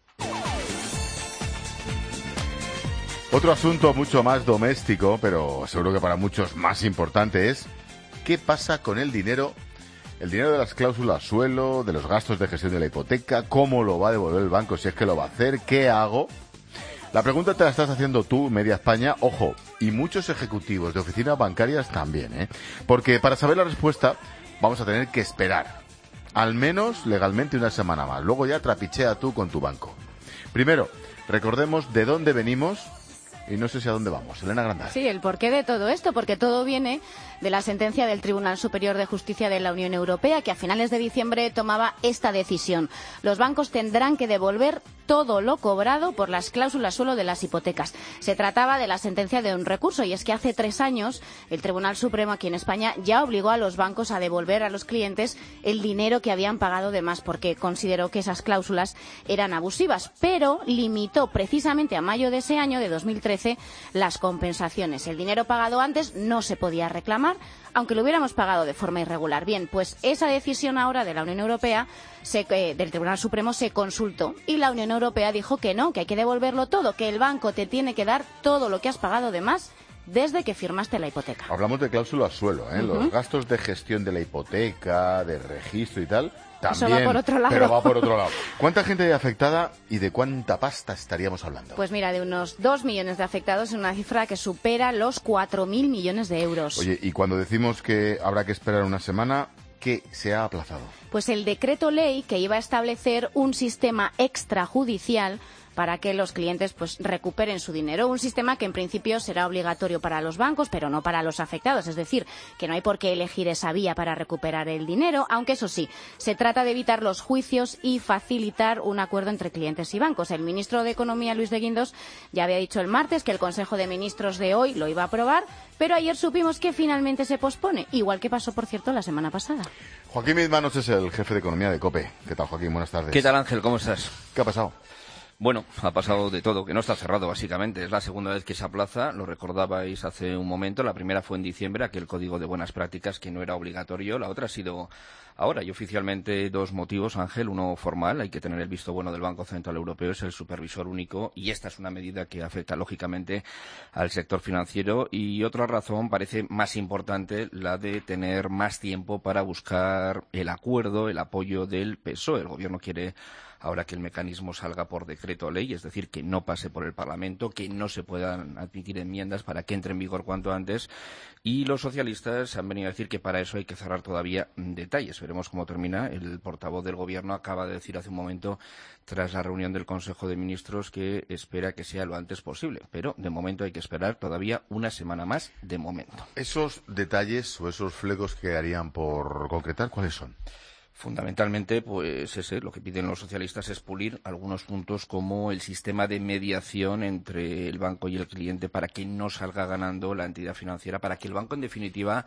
Otro asunto mucho más doméstico, pero seguro que para muchos más importante, es ¿qué pasa con el dinero? El dinero de las cláusulas suelo, de los gastos de gestión de la hipoteca, ¿cómo lo va a devolver el banco si es que lo va a hacer? ¿Qué hago? La pregunta te la estás haciendo tú, Media España, ojo, y muchos ejecutivos de oficinas bancarias también, ¿eh? Porque para saber la respuesta vamos a tener que esperar, al menos legalmente, una semana más. Luego ya trapichea tú con tu banco. Primero, recordemos de dónde venimos y no sé si a dónde vamos. Elena Grandal. Sí, el porqué de todo esto, porque todo viene de la sentencia del Tribunal Superior de Justicia de la Unión Europea, que a finales de diciembre tomaba esta decisión. Los bancos tendrán que devolver todo lo cobrado por las cláusulas suelo de las hipotecas. Se trataba de la sentencia de un recurso, y es que hace tres años el Tribunal Supremo aquí en España ya obligó a los bancos a devolver a los clientes el dinero que habían pagado de más, porque consideró que esas cláusulas eran abusivas, pero limitó precisamente a mayo de ese año, de dos mil trece, las compensaciones. El dinero pagado antes no se podía reclamar, aunque lo hubiéramos pagado de forma irregular. Bien, pues esa decisión ahora de la Unión Europea, se, eh, del Tribunal Supremo, se consultó y la Unión Europea dijo que no, que hay que devolverlo todo, que el banco te tiene que dar todo lo que has pagado de más desde que firmaste la hipoteca. Hablamos de cláusulas suelo, ¿eh? Uh-huh. Los gastos de gestión de la hipoteca, de registro y tal, también, Eso va por otro lado. pero va por otro lado. ¿Cuánta gente hay afectada y de cuánta pasta estaríamos hablando? Pues mira, de unos dos millones de afectados, en una cifra que supera los cuatro mil millones de euros. Oye, y cuando decimos que habrá que esperar una semana, ¿qué se ha aplazado? Pues el decreto ley que iba a establecer un sistema extrajudicial para que los clientes pues recuperen su dinero. Un sistema que en principio será obligatorio para los bancos, pero no para los afectados. Es decir, que no hay por qué elegir esa vía para recuperar el dinero, aunque eso sí, se trata de evitar los juicios y facilitar un acuerdo entre clientes y bancos. El ministro de Economía, Luis de Guindos, ya había dicho el martes que el Consejo de Ministros de hoy lo iba a aprobar, pero ayer supimos que finalmente se pospone, igual que pasó, por cierto, la semana pasada. Joaquín Midmanos es el jefe de Economía de COPE. ¿Qué tal, Joaquín? Buenas tardes. ¿Qué tal, Ángel? ¿Cómo estás? ¿Qué ha pasado? Bueno, ha pasado de todo, que no está cerrado básicamente. Es la segunda vez que se aplaza, lo recordabais hace un momento. La primera fue en diciembre, aquel código de buenas prácticas que no era obligatorio. La otra ha sido ahora, y oficialmente dos motivos, Ángel. Uno formal, hay que tener el visto bueno del Banco Central Europeo, es el supervisor único, y esta es una medida que afecta lógicamente al sector financiero. Y otra razón, parece más importante, la de tener más tiempo para buscar el acuerdo, el apoyo del P S O E. El Gobierno quiere ahora que el mecanismo salga por decreto ley, es decir, que no pase por el Parlamento, que no se puedan admitir enmiendas para que entre en vigor cuanto antes. Y los socialistas han venido a decir que para eso hay que cerrar todavía detalles. Veremos cómo termina. El portavoz del Gobierno acaba de decir hace un momento, tras la reunión del Consejo de Ministros, que espera que sea lo antes posible. Pero de momento hay que esperar todavía una semana más, de momento. ¿Esos detalles o esos flecos que harían por concretar, cuáles son? Fundamentalmente, pues ese, lo que piden los socialistas es pulir algunos puntos como el sistema de mediación entre el banco y el cliente para que no salga ganando la entidad financiera, para que el banco, en definitiva,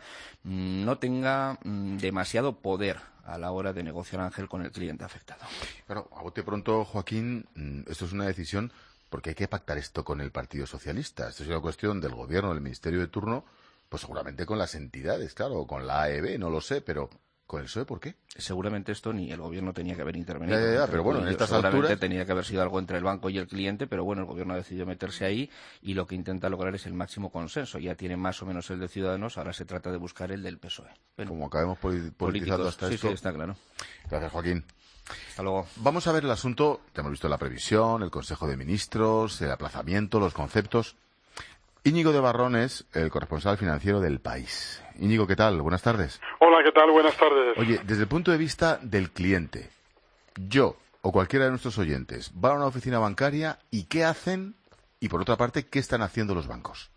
no tenga demasiado poder a la hora de negociar, Ángel, con el cliente afectado. Claro, a bote pronto, Joaquín, esto es una decisión porque hay que pactar esto con el Partido Socialista. Esto es una cuestión del Gobierno, del Ministerio de turno, pues seguramente con las entidades, claro, con la A E B, no lo sé, pero ¿Con el P S O E por qué? Seguramente esto ni el gobierno tenía que haber intervenido. Ya, ya, ya, pero bueno, en estas Seguramente alturas tenía que haber sido algo entre el banco y el cliente, pero bueno, el gobierno ha decidido meterse ahí y lo que intenta lograr es el máximo consenso. Ya tiene más o menos el de Ciudadanos, ahora se trata de buscar el del P S O E. Bueno, como acabemos politizando hasta sí, esto. Sí, está claro. Gracias, Joaquín. Hasta luego. Vamos a ver el asunto, ya hemos visto la previsión, el Consejo de Ministros, el aplazamiento, los conceptos. Íñigo de Barrones, el corresponsal financiero del País. Íñigo, ¿qué tal? Buenas tardes. Hola, ¿qué tal? Buenas tardes. Oye, desde el punto de vista del cliente, yo o cualquiera de nuestros oyentes va a una oficina bancaria y ¿qué hacen? Y por otra parte, ¿qué están haciendo los bancos?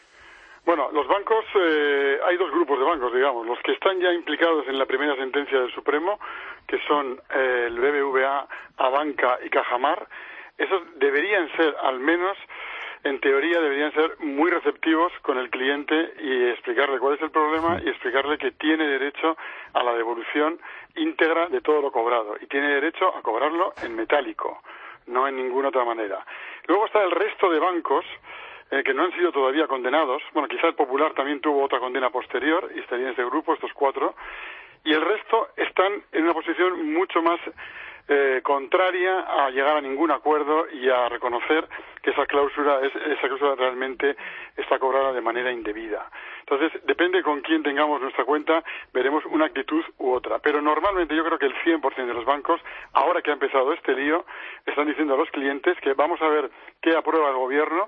Bueno, los bancos, eh, hay dos grupos de bancos, digamos. Los que están ya implicados en la primera sentencia del Supremo, que son eh, el B B V A, Abanca y Cajamar. Esos deberían ser, al menos en teoría, deberían ser muy receptivos con el cliente y explicarle cuál es el problema y explicarle que tiene derecho a la devolución íntegra de todo lo cobrado y tiene derecho a cobrarlo en metálico, no en ninguna otra manera. Luego está el resto de bancos eh, que no han sido todavía condenados. Bueno, quizá el Popular también tuvo otra condena posterior y estaría en este grupo, estos cuatro. Y el resto están en una posición mucho más eh, contraria a llegar a ningún acuerdo y a reconocer que esa cláusula es, esa cláusula realmente está cobrada de manera indebida. Entonces, depende con quién tengamos nuestra cuenta, veremos una actitud u otra. Pero normalmente yo creo que el cien por ciento de los bancos, ahora que ha empezado este lío, están diciendo a los clientes que vamos a ver qué aprueba el gobierno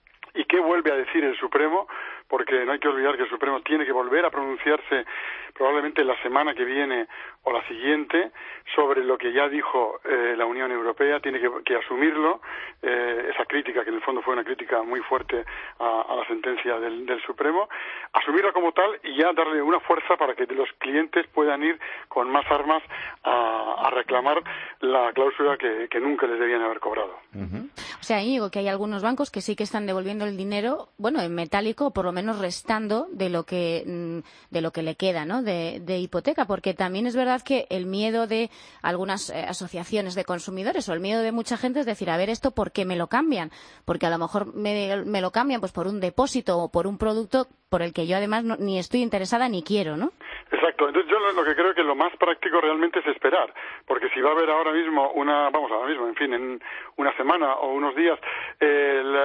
y qué vuelve a decir el Supremo, porque no hay que olvidar que el Supremo tiene que volver a pronunciarse probablemente la semana que viene o la siguiente sobre lo que ya dijo eh, la Unión Europea, tiene que, que asumirlo, eh, esa crítica, que en el fondo fue una crítica muy fuerte a, a la sentencia del, del Supremo, asumirla como tal y ya darle una fuerza para que los clientes puedan ir con más armas a, a reclamar la cláusula que, que nunca les debían haber cobrado. Uh-huh. O sea, Íñigo, que hay algunos bancos que sí que están devolviendo el dinero, bueno, en metálico, o por lo menos restando de lo que de lo que le queda, ¿no? De, de hipoteca, porque también es verdad que el miedo de algunas eh, asociaciones de consumidores o el miedo de mucha gente es decir, a ver, esto ¿por qué me lo cambian? Porque a lo mejor me, me lo cambian pues por un depósito o por un producto por el que yo además no, ni estoy interesada ni quiero, ¿no? Exacto. Entonces yo lo, lo que creo que lo más práctico realmente es esperar, porque si va a haber ahora mismo una, vamos, ahora mismo, en fin, en una semana o unos días el,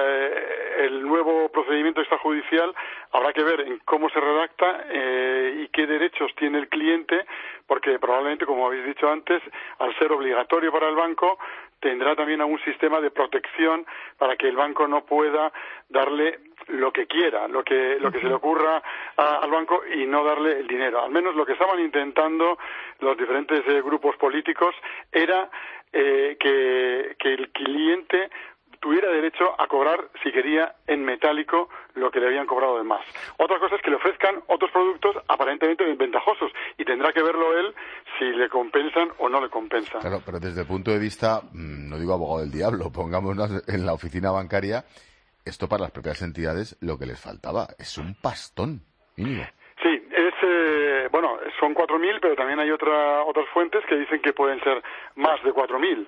el nuevo procedimiento extrajudicial, habrá que ver en cómo se redacta eh, y qué derechos tiene el cliente, porque probablemente, como habéis dicho antes, al ser obligatorio para el banco, tendrá también algún sistema de protección para que el banco no pueda darle lo que quiera, lo que lo que se le ocurra a, al banco y no darle el dinero. Al menos lo que estaban intentando los diferentes eh, grupos políticos era eh, que, que el cliente tuviera derecho a cobrar, si quería, en metálico lo que le habían cobrado de más. Otra cosa es que le ofrezcan otros productos aparentemente ventajosos y tendrá que verlo él si le compensan o no le compensan. Claro, pero desde el punto de vista, no digo abogado del diablo, pongámonos en la oficina bancaria, esto para las propias entidades lo que les faltaba es un pastón, Íñigo. Sí, es, eh, bueno, son cuatro mil, pero también hay otra, otras fuentes que dicen que pueden ser más de cuatro mil,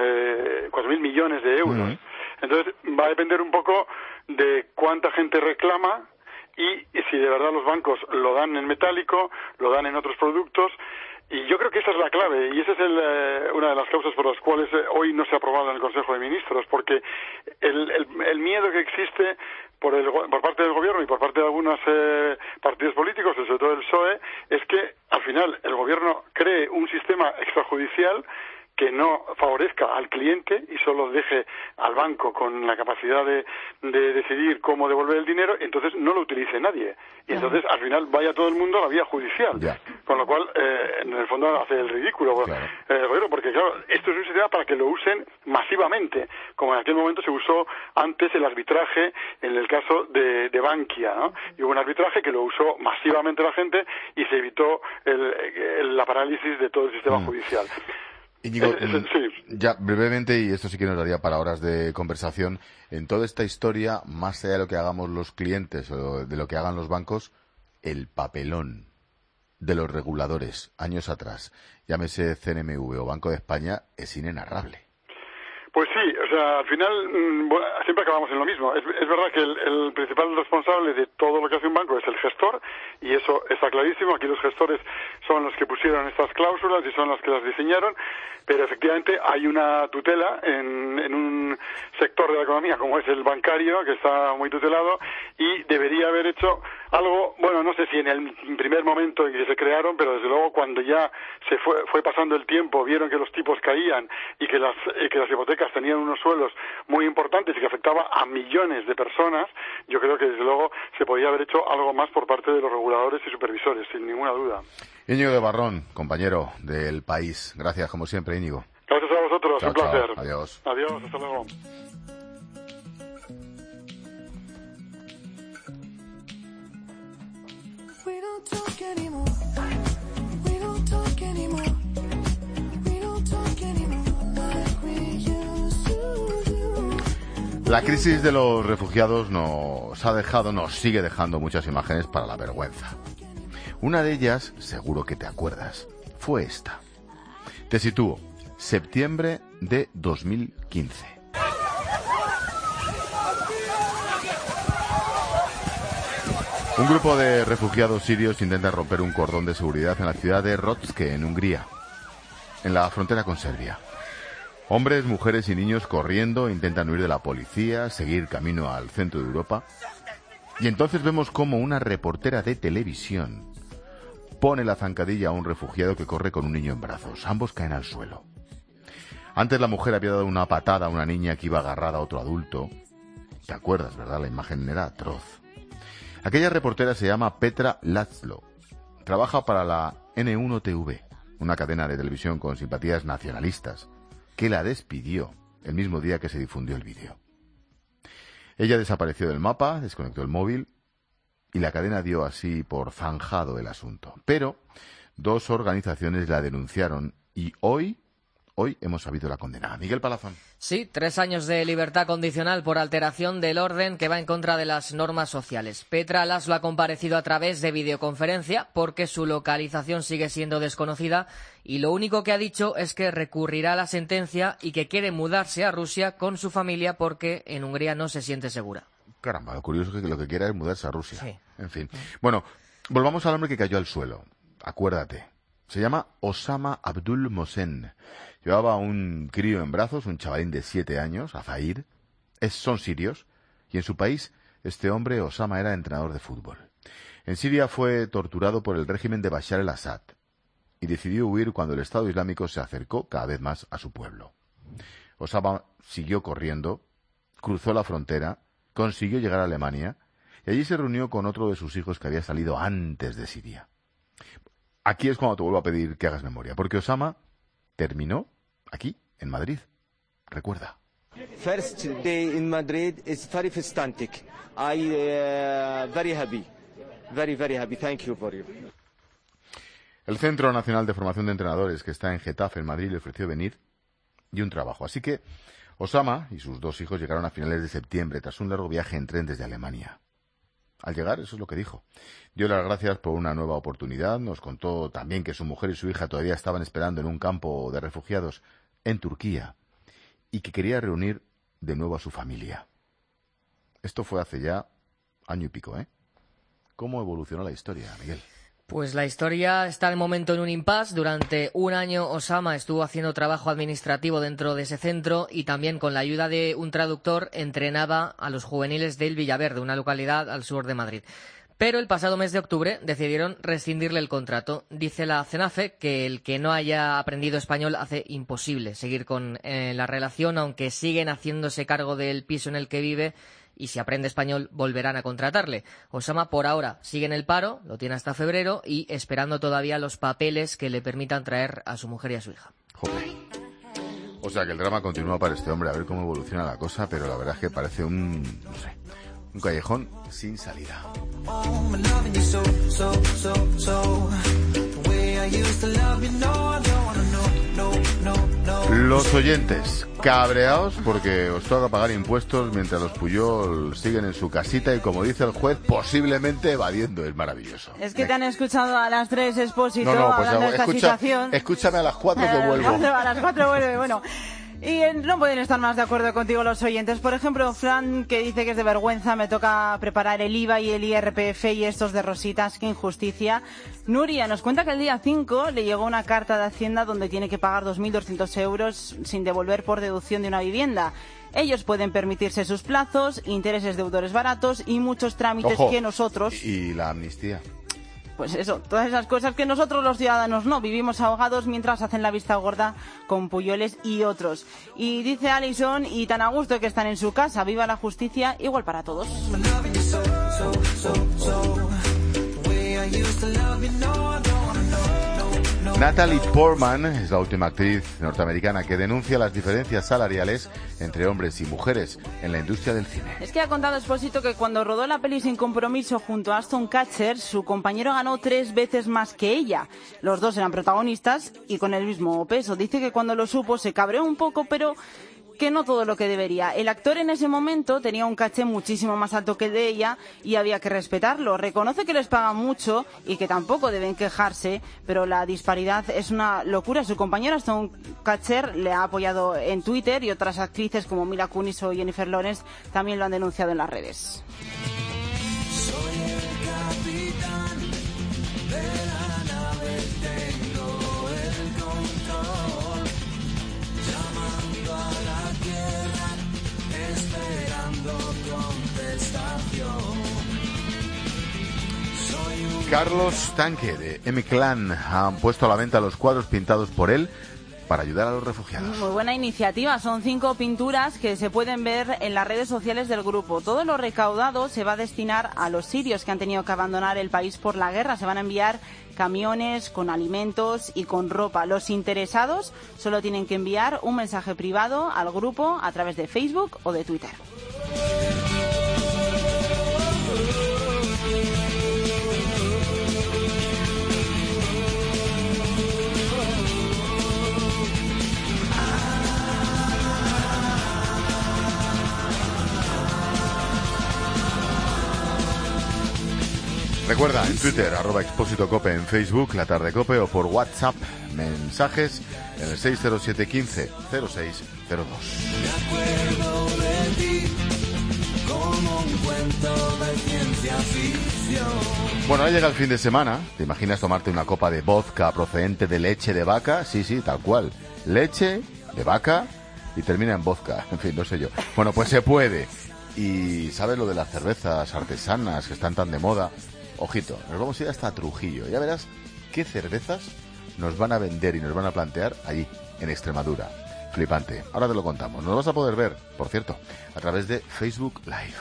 eh, cuatro mil millones de euros. Uh-huh. Entonces va a depender un poco de cuánta gente reclama y, y si de verdad los bancos lo dan en metálico, lo dan en otros productos. Y yo creo que esa es la clave y esa es el, eh, una de las causas por las cuales eh, hoy no se ha aprobado en el Consejo de Ministros, porque el, el, el miedo que existe por, el, por parte del Gobierno y por parte de algunos eh, partidos políticos, sobre todo el P S O E, es que al final el Gobierno cree un sistema extrajudicial que no favorezca al cliente y solo deje al banco con la capacidad de, de decidir cómo devolver el dinero, entonces no lo utilice nadie. Y entonces al final vaya todo el mundo a la vía judicial. Ya. Con lo cual, eh, en el fondo hace el ridículo. Claro. Eh, bueno, porque claro, esto es un sistema para que lo usen masivamente, como en aquel momento se usó antes el arbitraje en el caso de, de Bankia, ¿no? Y hubo un arbitraje que lo usó masivamente la gente y se evitó el, el, la parálisis de todo el sistema mm. judicial. Íñigo, eh, eh, sí. ya brevemente, y esto sí que nos daría para horas de conversación, en toda esta historia, más allá de lo que hagamos los clientes o de lo que hagan los bancos, el papelón de los reguladores años atrás, llámese C N M V o Banco de España, es inenarrable. Pues sí, o sea, al final mmm, bueno, siempre acabamos en lo mismo. Es, es verdad que el, el principal responsable de todo lo que hace un banco es el gestor, y eso está clarísimo. Aquí los gestores son los que pusieron estas cláusulas y son los que las diseñaron, pero efectivamente hay una tutela en, en un sector de la economía como es el bancario, que está muy tutelado, y debería haber hecho algo, bueno, no sé si en el primer momento en que se crearon, pero desde luego cuando ya se fue, fue pasando el tiempo, vieron que los tipos caían y que las, eh, que las hipotecas tenían unos suelos muy importantes y que afectaba a millones de personas, yo creo que desde luego se podía haber hecho algo más por parte de los reguladores y supervisores, sin ninguna duda. Íñigo de Barrón, compañero del País. Gracias, como siempre, Íñigo. Gracias a vosotros, chao, un placer. Chao. Adiós. Adiós, hasta luego. La crisis de los refugiados nos ha dejado, nos sigue dejando muchas imágenes para la vergüenza. Una de ellas, seguro que te acuerdas, fue esta. Te sitúo, septiembre de dos mil quince. Un grupo de refugiados sirios intenta romper un cordón de seguridad en la ciudad de Rotske, en Hungría, en la frontera con Serbia. Hombres, mujeres y niños corriendo intentan huir de la policía, seguir camino al centro de Europa. Y entonces vemos cómo una reportera de televisión pone la zancadilla a un refugiado que corre con un niño en brazos. Ambos caen al suelo. Antes la mujer había dado una patada a una niña que iba agarrada a otro adulto. ¿Te acuerdas, verdad? La imagen era atroz. Aquella reportera se llama Petra László. Trabaja para la N uno T V, una cadena de televisión con simpatías nacionalistas, que la despidió el mismo día que se difundió el vídeo. Ella desapareció del mapa, desconectó el móvil y la cadena dio así por zanjado el asunto. Pero dos organizaciones la denunciaron y hoy, hoy hemos sabido la condena. Miguel Palazón. Sí, tres años de libertad condicional por alteración del orden que va en contra de las normas sociales. Petra László ha comparecido a través de videoconferencia porque su localización sigue siendo desconocida y lo único que ha dicho es que recurrirá a la sentencia y que quiere mudarse a Rusia con su familia porque en Hungría no se siente segura. Caramba, lo curioso es que lo que quiera es mudarse a Rusia. Sí. En fin. Bueno, volvamos al hombre que cayó al suelo. Acuérdate. Se llama Osama Abdul Mohsen. Llevaba un crío en brazos, un chavalín de siete años, Azair. Es, son sirios. Y en su país, este hombre, Osama, era entrenador de fútbol. En Siria fue torturado por el régimen de Bashar el-Assad. Y decidió huir cuando el Estado Islámico se acercó cada vez más a su pueblo. Osama siguió corriendo, cruzó la frontera, consiguió llegar a Alemania, y allí se reunió con otro de sus hijos que había salido antes de Siria. Aquí es cuando te vuelvo a pedir que hagas memoria, porque Osama terminó aquí, en Madrid. Recuerda. First day in Madrid is very fantastic. I uh, very happy, very very happy. Thank you for you. El Centro Nacional de Formación de Entrenadores, que está en Getafe, en Madrid, le ofreció venir y un trabajo. Así que Osama y sus dos hijos llegaron a finales de septiembre, tras un largo viaje en tren desde Alemania. Al llegar, eso es lo que dijo. Dio las gracias por una nueva oportunidad. Nos contó también que su mujer y su hija todavía estaban esperando en un campo de refugiados en Turquía y que quería reunir de nuevo a su familia. Esto fue hace ya año y pico, ¿eh? ¿Cómo evolucionó la historia, Miguel? Pues la historia está de momento en un impasse. Durante un año Osama estuvo haciendo trabajo administrativo dentro de ese centro y también con la ayuda de un traductor entrenaba a los juveniles del Villaverde, una localidad al sur de Madrid. Pero el pasado mes de octubre decidieron rescindirle el contrato. Dice la CENAFE que el que no haya aprendido español hace imposible seguir con eh, la relación, aunque siguen haciéndose cargo del piso en el que vive y si aprende español volverán a contratarle. Osama por ahora sigue en el paro, lo tiene hasta febrero y esperando todavía los papeles que le permitan traer a su mujer y a su hija. Joder. O sea que el drama continúa para este hombre, a ver cómo evoluciona la cosa, pero la verdad es que parece un, no sé, un callejón sin salida. Los oyentes, cabreados porque os toca pagar impuestos mientras los Puyol siguen en su casita y, como dice el juez, posiblemente evadiendo. Es maravilloso. Es que te han escuchado a las tres, Expósito, no, no, pues hablando de esta escucha, situación. Escúchame a las cuatro que vuelvo. A las cuatro vuelve, bueno. Y eh, no pueden estar más de acuerdo contigo los oyentes. Por ejemplo, Fran, que dice que es de vergüenza, me toca preparar el I V A y el I R P F y estos de rositas, qué injusticia. Nuria nos cuenta que el día cinco le llegó una carta de Hacienda donde tiene que pagar dos mil doscientos euros sin devolver por deducción de una vivienda. Ellos pueden permitirse sus plazos, intereses deudores baratos y muchos trámites Ojo, que nosotros... Y la amnistía. Pues eso, todas esas cosas que nosotros los ciudadanos no, vivimos ahogados mientras hacen la vista gorda con Puyoles y otros. Y dice Alison, y tan a gusto que están en su casa, viva la justicia, igual para todos. Natalie Portman es la última actriz norteamericana que denuncia las diferencias salariales entre hombres y mujeres en la industria del cine. Es que ha contado Expósito que cuando rodó la peli Sin Compromiso junto a Ashton Kutcher, su compañero ganó tres veces más que ella. Los dos eran protagonistas y con el mismo peso. Dice que cuando lo supo se cabreó un poco, pero que no todo lo que debería. El actor en ese momento tenía un caché muchísimo más alto que el de ella y había que respetarlo. Reconoce que les pagan mucho y que tampoco deben quejarse, pero la disparidad es una locura. Su compañero Ashton Kutcher le ha apoyado en Twitter y otras actrices como Mila Kunis o Jennifer Lawrence también lo han denunciado en las redes. Soy el capitán de la nave, tengo el control, llamando a la tierra, esperando contestación. Soy un... Carlos Tanque de M-Clan han puesto a la venta los cuadros pintados por él para ayudar a los refugiados. Muy buena iniciativa. Son cinco pinturas que se pueden ver en las redes sociales del grupo. Todo lo recaudado se va a destinar a los sirios que han tenido que abandonar el país por la guerra. Se van a enviar camiones con alimentos y con ropa. Los interesados solo tienen que enviar un mensaje privado al grupo a través de Facebook o de Twitter. Recuerda, en Twitter, arroba Expósito Cope, en Facebook, La Tarde Cope, o por WhatsApp, mensajes en el seis cero siete uno cinco cero seis cero dos. Me acuerdo de ti como un cuento de ciencia ficción. Bueno, ahora llega el fin de semana. ¿Te imaginas tomarte una copa de vodka procedente de leche de vaca? Sí, sí, tal cual. Leche de vaca y termina en vodka. En fin, no sé yo. Bueno, pues se puede. Y ¿sabes lo de las cervezas artesanas que están tan de moda? Ojito, nos vamos a ir hasta Trujillo. Ya verás qué cervezas nos van a vender y nos van a plantear allí, en Extremadura. Flipante. Ahora te lo contamos. Nos vas a poder ver, por cierto, a través de Facebook Live.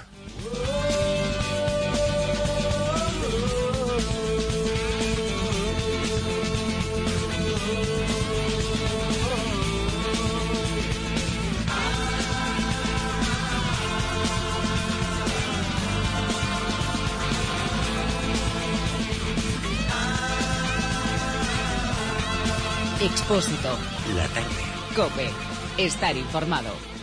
Expósito. La tarde. COPE. Estar informado.